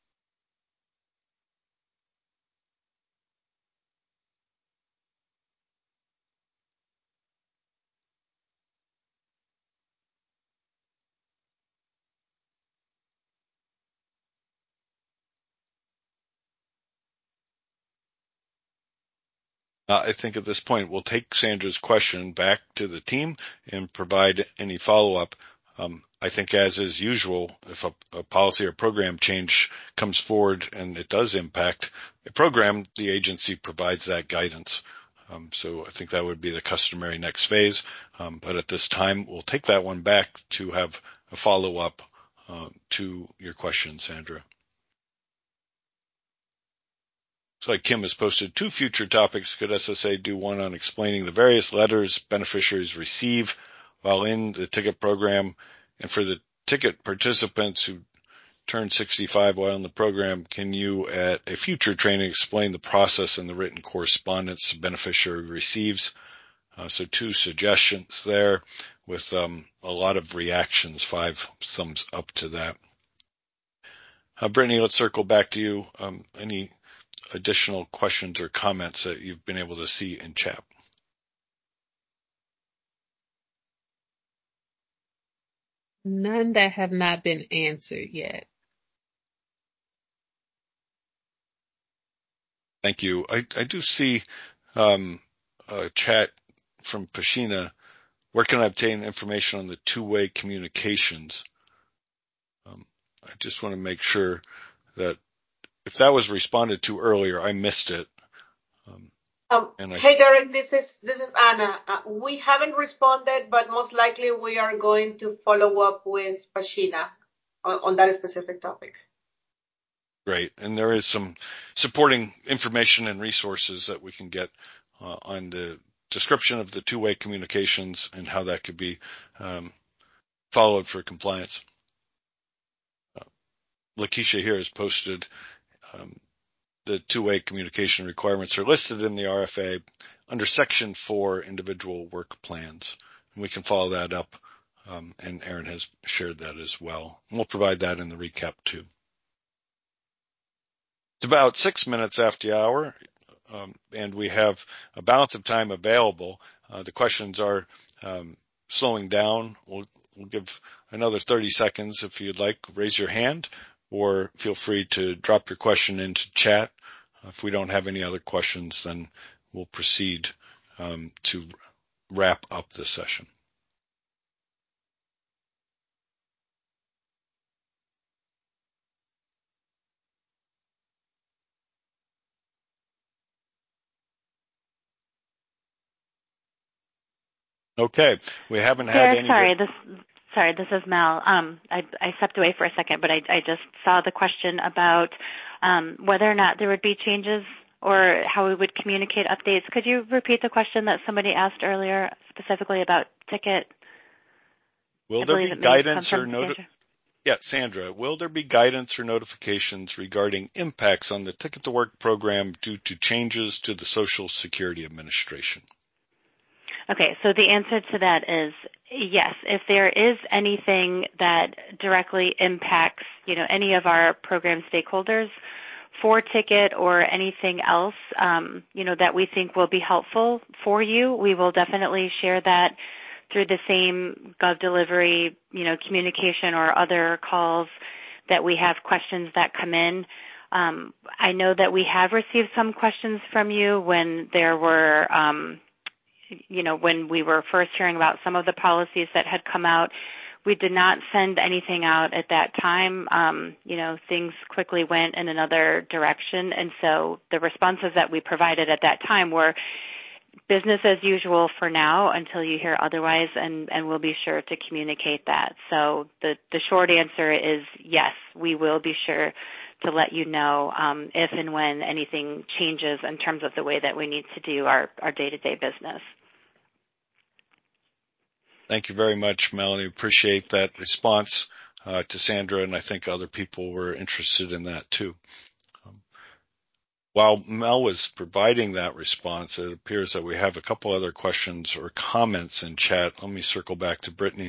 I think at this point we'll take Sandra's question back to the team and provide any follow-up. I think as is usual, if a policy or program change comes forward and it does impact a program, the agency provides that guidance. So I think that would be the customary next phase. But at this time, we'll take that one back to have a follow-up to your question, Sandra. Looks like Kim has posted 2 future topics. Could SSA do one on explaining the various letters beneficiaries receive while in the ticket program? And for the ticket participants who turn 65 while in the program, can you at a future training explain the process and the written correspondence the beneficiary receives? So 2 suggestions there with a lot of reactions, 5 thumbs up to that. Brittany, let's circle back to you. Any additional questions or comments that you've been able to see in chat? None that have not been answered yet. Thank you. I do see a chat from Pashina. Where can I obtain information on the two-way communications? I just want to make sure that if that was responded to earlier, I missed it. Hey, Derek, this is Anna. We haven't responded, but most likely we are going to follow up with Pashina on that specific topic. Great. And there is some supporting information and resources that we can get on the description of the two-way communications and how that could be followed for compliance. Lakeisha here has posted the two-way communication requirements are listed in the RFA under Section 4, individual work plans. And we can follow that up, and Aaron has shared that as well. And we'll provide that in the recap too. It's about 6 minutes after the hour, and we have a balance of time available. The questions are slowing down. We'll give another 30 seconds if you'd like. Raise your hand or feel free to drop your question into chat. If we don't have any other questions, then we'll proceed to wrap up this session. Okay, we haven't had any. Sorry, this is Mel. I stepped away for a second, but I just saw the question about whether or not there would be changes or how we would communicate updates. Could you repeat the question that somebody asked earlier, specifically about ticket? Will there be guidance or Sandra, will there be guidance or notifications regarding impacts on the Ticket to Work program due to changes to the Social Security Administration? Okay, so the answer to that is yes. If there is anything that directly impacts, any of our program stakeholders for ticket or anything else, that we think will be helpful for you, we will definitely share that through the same GovDelivery, communication or other calls that we have questions that come in. I know that we have received some questions from you when there were, when we were first hearing about some of the policies that had come out. We did not send anything out at that time. Things quickly went in another direction. And so the responses that we provided at that time were business as usual for now until you hear otherwise, and we'll be sure to communicate that. So the short answer is yes, we will be sure to let you know if and when anything changes in terms of the way that we need to do our day-to-day business. Thank you very much, Melanie. Appreciate that response to Sandra, and I think other people were interested in that too. While Mel was providing that response, it appears that we have a couple other questions or comments in chat. Let me circle back to Brittany.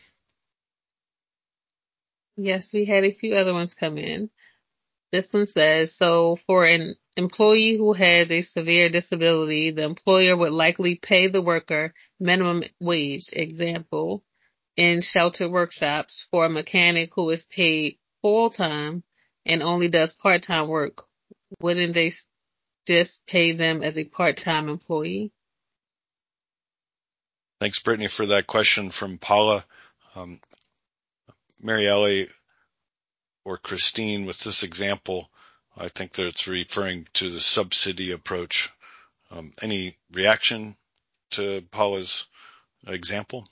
Yes, we had a few other ones come in. This one says, so for an employee who has a severe disability, the employer would likely pay the worker minimum wage, example, in sheltered workshops. For a mechanic who is paid full-time and only does part-time work, wouldn't they just pay them as a part-time employee? Thanks, Brittany, for that question from Paula. Mary Ellie or Christine, with this example, I think that it's referring to the subsidy approach. Any reaction to Paula's example?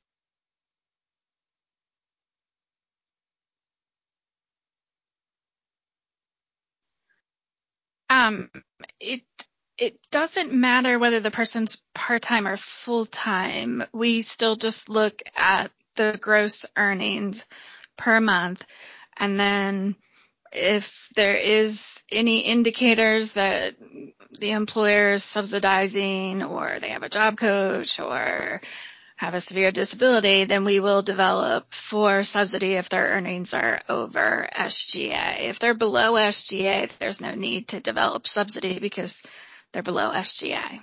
It doesn't matter whether the person's part-time or full-time. We still just look at the gross earnings per month. And then if there is any indicators that the employer is subsidizing or they have a job coach or have a severe disability, then we will develop for subsidy if their earnings are over SGA. If they're below SGA, there's no need to develop subsidy because they're below SGA.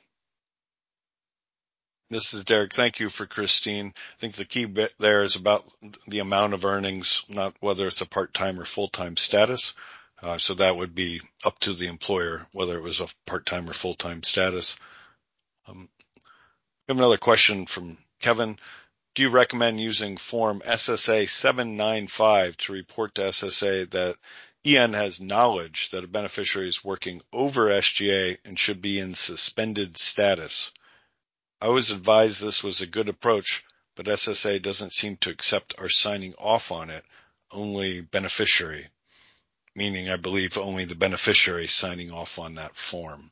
This is Derek. Thank you for Christine. I think the key bit there is about the amount of earnings, not whether it's a part-time or full-time status. So that would be up to the employer, whether it was a part-time or full-time status. We have another question from Kevin. Do you recommend using form SSA 795 to report to SSA that EN has knowledge that a beneficiary is working over SGA and should be in suspended status? I was advised this was a good approach, but SSA doesn't seem to accept our signing off on it, only beneficiary, meaning I believe only the beneficiary signing off on that form.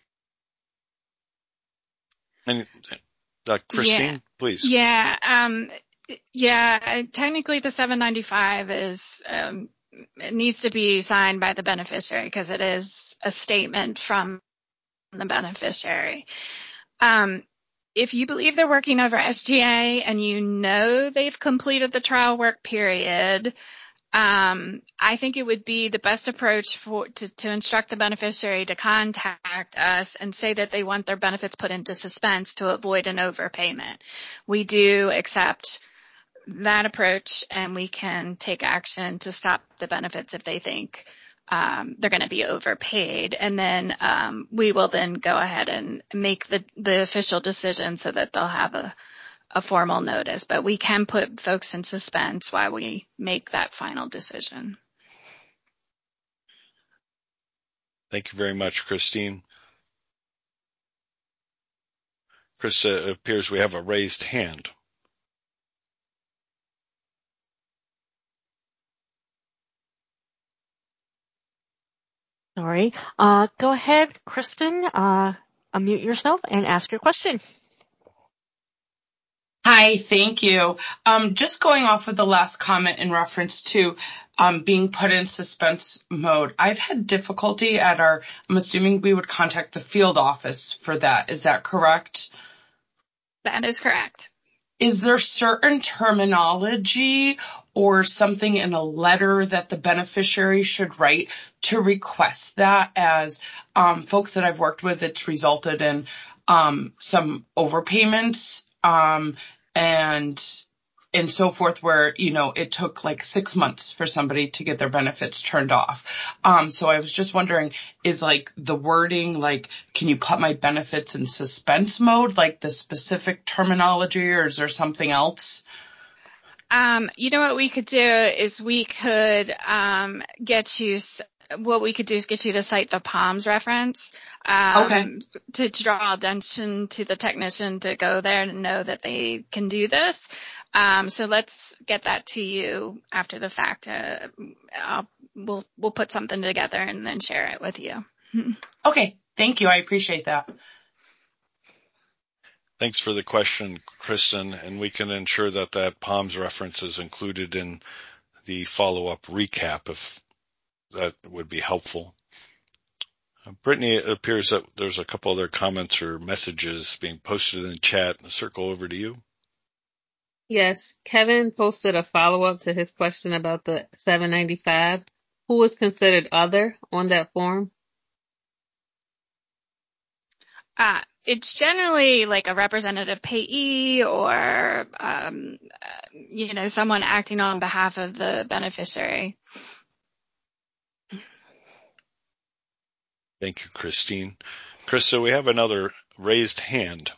And Christine, please. Yeah. Technically the 795 is, it needs to be signed by the beneficiary because it is a statement from the beneficiary. If you believe they're working over SGA and you know they've completed the trial work period, I think it would be the best approach to instruct the beneficiary to contact us and say that they want their benefits put into suspense to avoid an overpayment. We do accept that approach and we can take action to stop the benefits if they think they're going to be overpaid. And then we will then go ahead and make the official decision so that they'll have a formal notice. But we can put folks in suspense while we make that final decision. Thank you very much, Christine. Krista, it appears we have a raised hand. Sorry. Go ahead, Kristen. Unmute yourself and ask your question. Hi, thank you. Just going off of the last comment in reference to being put in suspense mode, I've had difficulty I'm assuming we would contact the field office for that. Is that correct? That is correct. Is there certain terminology or something in a letter that the beneficiary should write to request that? As folks that I've worked with, it's resulted in some overpayments and so forth, where, it took like 6 months for somebody to get their benefits turned off. So I was just wondering, is like the wording, like, can you put my benefits in suspense mode, like the specific terminology, or is there something else? What we could do is we could get you to cite the PALMS reference to draw attention to the technician to go there and know that they can do this. So let's get that to you after the fact. We'll put something together and then share it with you. Okay, thank you. I appreciate that. Thanks for the question, Kristen, and we can ensure that PALMS reference is included in the follow-up recap if that would be helpful. Brittany, it appears that there's a couple other comments or messages being posted in the chat. I'll circle over to you. Yes, Kevin posted a follow-up to his question about the 795. Who is considered other on that form? It's generally like a representative payee or, someone acting on behalf of the beneficiary. Thank you, Christine. Krista, we have another raised hand.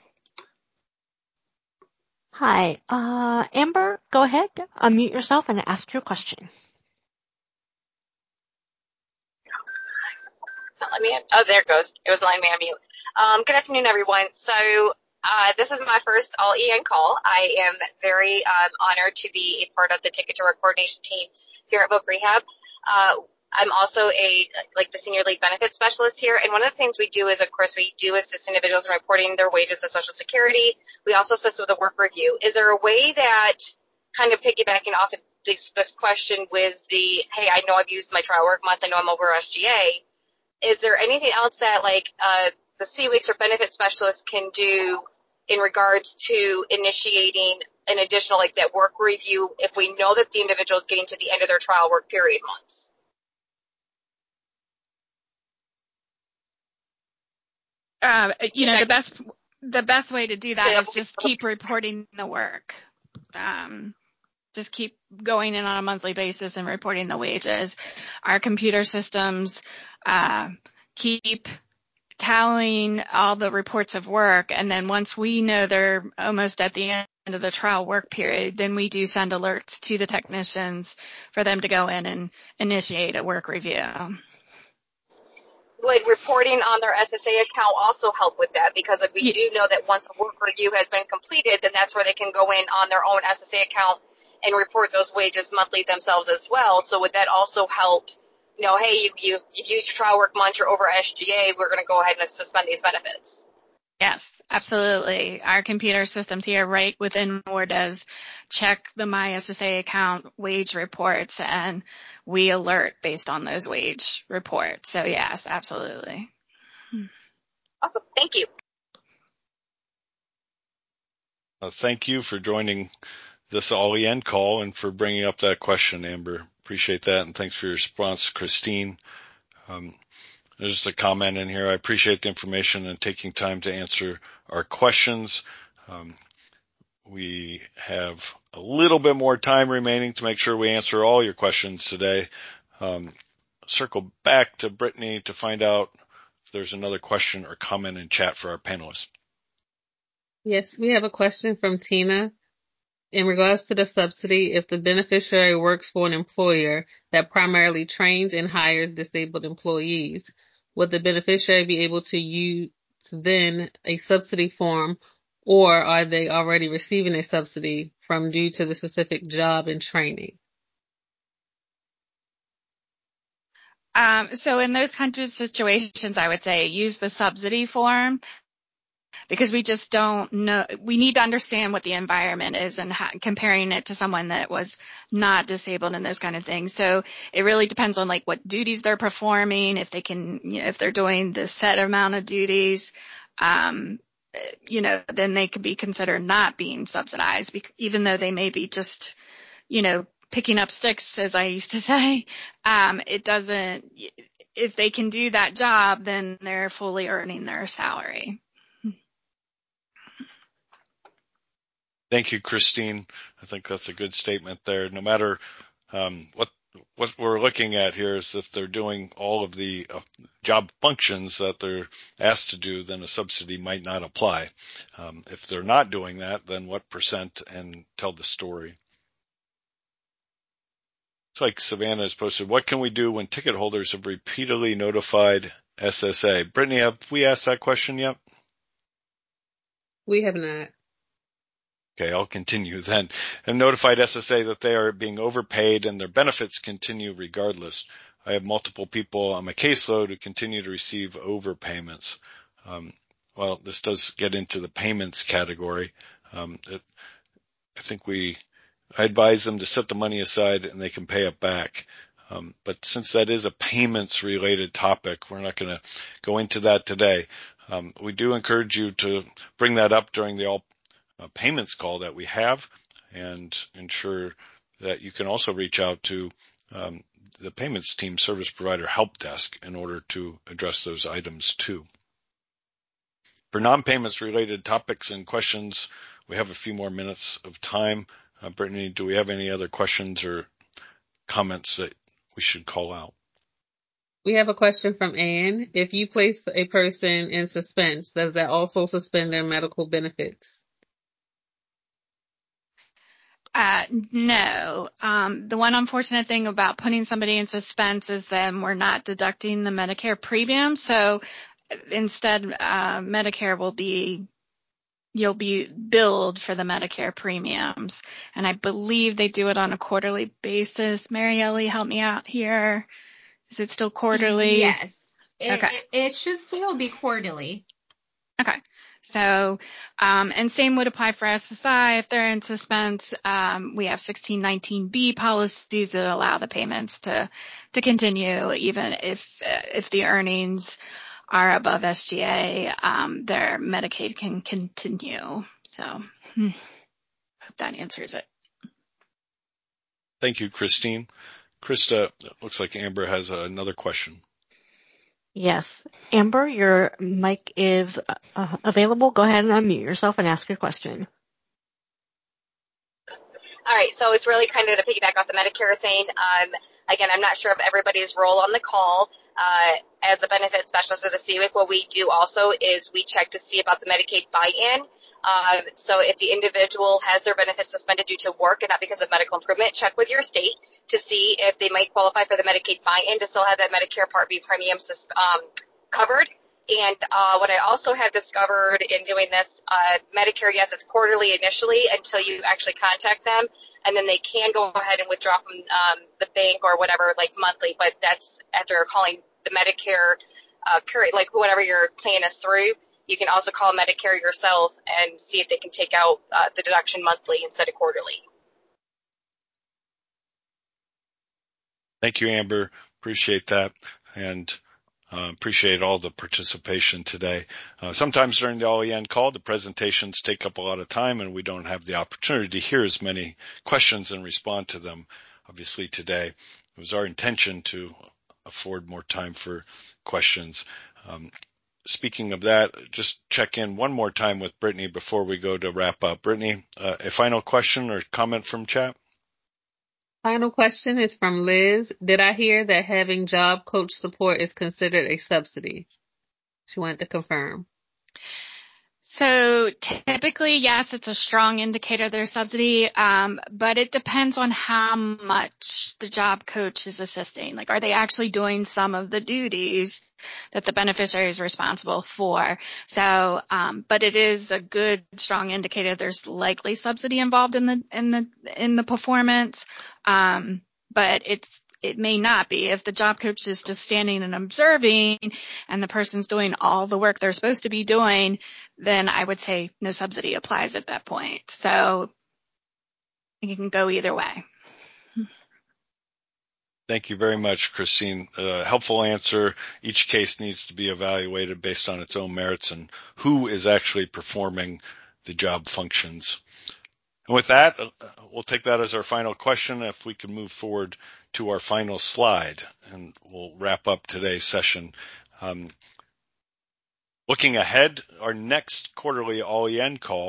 Hi, Amber, go ahead, unmute yourself and ask your question. There it goes. It was letting me unmute. Good afternoon, everyone. So this is my first all-EN call. I am very honored to be a part of the Ticket to Work coordination team here at Voc Rehab. I'm also the senior lead benefits specialist here. And one of the things we do is, of course, we do assist individuals in reporting their wages to Social Security. We also assist with a work review. Is there a way that, kind of piggybacking off of this question with the, hey, I know I've used my trial work months, I know I'm over SGA. Is there anything else that the CWICs or benefit specialists can do in regards to initiating an additional that work review if we know that the individual is getting to the end of their trial work period months? The best way to do that is just keep reporting the work. Just keep going in on a monthly basis and reporting the wages. Our computer systems keep tallying all the reports of work, and then once we know they're almost at the end of the trial work period, then we do send alerts to the technicians for them to go in and initiate a work review. Would reporting on their SSA account also help with that? Because if we do know that once a work review has been completed, then that's where they can go in on their own SSA account and report those wages monthly themselves as well. So would that also help, hey, you've used your trial work month, you're over SGA, we're going to go ahead and suspend these benefits? Yes, absolutely. Our computer systems here right within does check the My SSA account wage reports, and we alert based on those wage reports. So yes, absolutely. Awesome. Thank you. Thank you for joining this all-EN call and for bringing up that question, Amber. Appreciate that, and thanks for your response, Christine. There's just a comment in here. I appreciate the information and taking time to answer our questions. We have a little bit more time remaining to make sure we answer all your questions today. Circle back to Brittany to find out if there's another question or comment in chat for our panelists. Yes, we have a question from Tina. In regards to the subsidy, if the beneficiary works for an employer that primarily trains and hires disabled employees, would the beneficiary be able to use then a subsidy form, or are they already receiving a subsidy from due to the specific job and training? So in those kinds of situations, I would say use the subsidy form, because we just don't know. We need to understand what the environment is and comparing it to someone that was not disabled and those kind of things. So it really depends on what duties they're performing, if they can, if they're doing the set amount of duties, then they could be considered not being subsidized, even though they may be just, picking up sticks, as I used to say. It doesn't, if they can do that job, then they're fully earning their salary. Thank you, Christine. I think that's a good statement there. No matter what we're looking at here is if they're doing all of the job functions that they're asked to do, then a subsidy might not apply. If they're not doing that, then what percent, and tell the story. It's like Savannah has posted, what can we do when ticket holders have repeatedly notified SSA? Brittany, have we asked that question yet? We have not. Okay, I'll continue then. Have notified SSA that they are being overpaid and their benefits continue regardless. I have multiple people on my caseload who continue to receive overpayments. Well, this does get into the payments category. I think I advise them to set the money aside and they can pay it back. But since that is a payments related topic, we're not going to go into that today. We do encourage you to bring that up during the all payments call that we have, and ensure that you can also reach out to the payments team service provider help desk in order to address those items too. For non-payments related topics and questions, we have a few more minutes of time. Brittany, do we have any other questions or comments that we should call out? We have a question from Anne. If you place a person in suspense, does that also suspend their medical benefits? No. The one unfortunate thing about putting somebody in suspense is then we're not deducting the Medicare premium. So instead, Medicare you'll be billed for the Medicare premiums. And I believe they do it on a quarterly basis. Mary Ellie, help me out here. Is it still quarterly? Yes. Okay. It should still be quarterly. Okay. So, and same would apply for SSI if they're in suspense. We have 1619B policies that allow the payments to continue even if the earnings are above SGA, their Medicaid can continue. So, hope that answers it. Thank you, Christine. Krista, it looks like Amber has another question. Yes. Amber, your mic is available. Go ahead and unmute yourself and ask your question. All right, so it's really kind of to piggyback off the Medicare thing. Again, I'm not sure of everybody's role on the call. As a benefit specialist of the CWIC, what we do also is we check to see about the Medicaid buy-in. So if the individual has their benefits suspended due to work and not because of medical improvement, check with your state to see if they might qualify for the Medicaid buy-in to still have that Medicare Part B premium covered. And what I also have discovered in doing this, Medicare, yes, it's quarterly initially until you actually contact them, and then they can go ahead and withdraw from the bank or whatever, like monthly, but that's after calling the Medicare, like whatever your plan is through. You can also call Medicare yourself and see if they can take out the deduction monthly instead of quarterly. Thank you, Amber. Appreciate that. And appreciate all the participation today. Sometimes during the all-EN call, the presentations take up a lot of time and we don't have the opportunity to hear as many questions and respond to them. Obviously today, it was our intention to afford more time for questions. Speaking of that, just check in one more time with Brittany before we go to wrap up. Brittany, a final question or comment from chat? Final question is from Liz. Did I hear that having job coach support is considered a subsidy? She wanted to confirm. So typically, yes, it's a strong indicator there's subsidy, but it depends on how much the job coach is assisting. Like, are they actually doing some of the duties that the beneficiary is responsible for? So, but it is a good, strong indicator there's likely subsidy involved in the performance, but it may not be. If the job coach is just standing and observing and the person's doing all the work they're supposed to be doing, then I would say no subsidy applies at that point. So you can go either way. Thank you very much, Christine. Helpful answer. Each case needs to be evaluated based on its own merits and who is actually performing the job functions. And with that, we'll take that as our final question. If we can move forward to our final slide, and we'll wrap up today's session. Looking ahead, our next quarterly all-EN call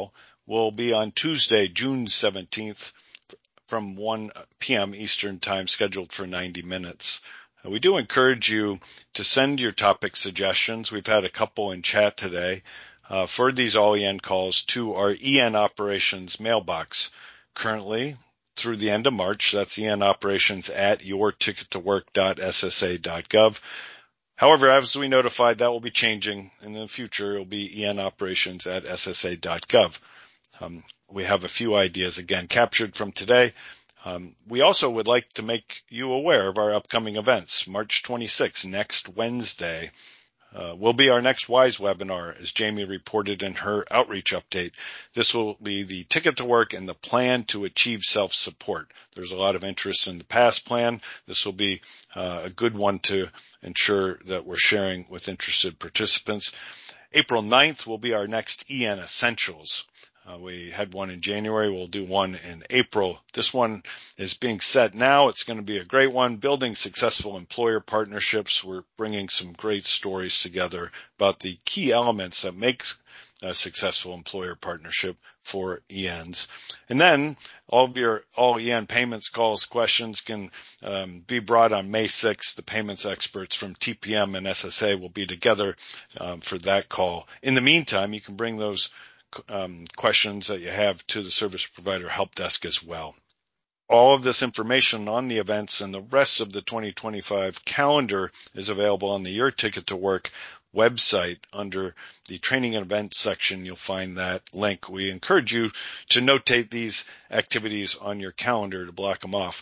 will be on Tuesday, June 17th from 1 p.m. Eastern Time, scheduled for 90 minutes. We do encourage you to send your topic suggestions. We've had a couple in chat today for these all EN calls to our EN operations mailbox. Currently, through the end of March, that's EN operations at yourtickettowork.ssa.gov. However, as we notified, that will be changing in the future. It will be EN operations at ssa.gov. We have a few ideas, again, captured from today. We also would like to make you aware of our upcoming events. March 26th, next Wednesday, will be our next WISE webinar, as Jamie reported in her outreach update. This will be the Ticket to Work and the plan to achieve self-support. There's a lot of interest in the PASS plan. This will be a good one to ensure that we're sharing with interested participants. April 9th will be our next EN Essentials. We had one in January. We'll do one in April. This one is being set now. It's going to be a great one. Building successful employer partnerships. We're bringing some great stories together about the key elements that make a successful employer partnership for ENs. And then all of your all EN payments calls, questions can be brought on May 6th. The payments experts from TPM and SSA will be together for that call. In the meantime, you can bring those questions that you have to the service provider help desk as well. All of this information on the events and the rest of the 2025 calendar is available on the Your Ticket to Work website under the training and events section. You'll find that link. We encourage you to notate these activities on your calendar to block them off.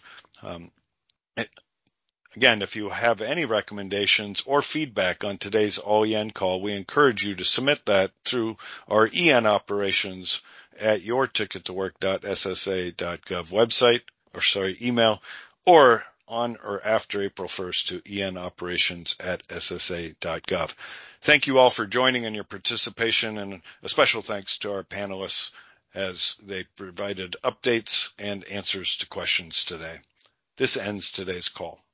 Again, if you have any recommendations or feedback on today's all EN call, we encourage you to submit that through our EN operations at yourtickettowork.ssa.gov website, email, or on or after April 1st to enoperations@ssa.gov. Thank you all for joining and your participation, and a special thanks to our panelists as they provided updates and answers to questions today. This ends today's call.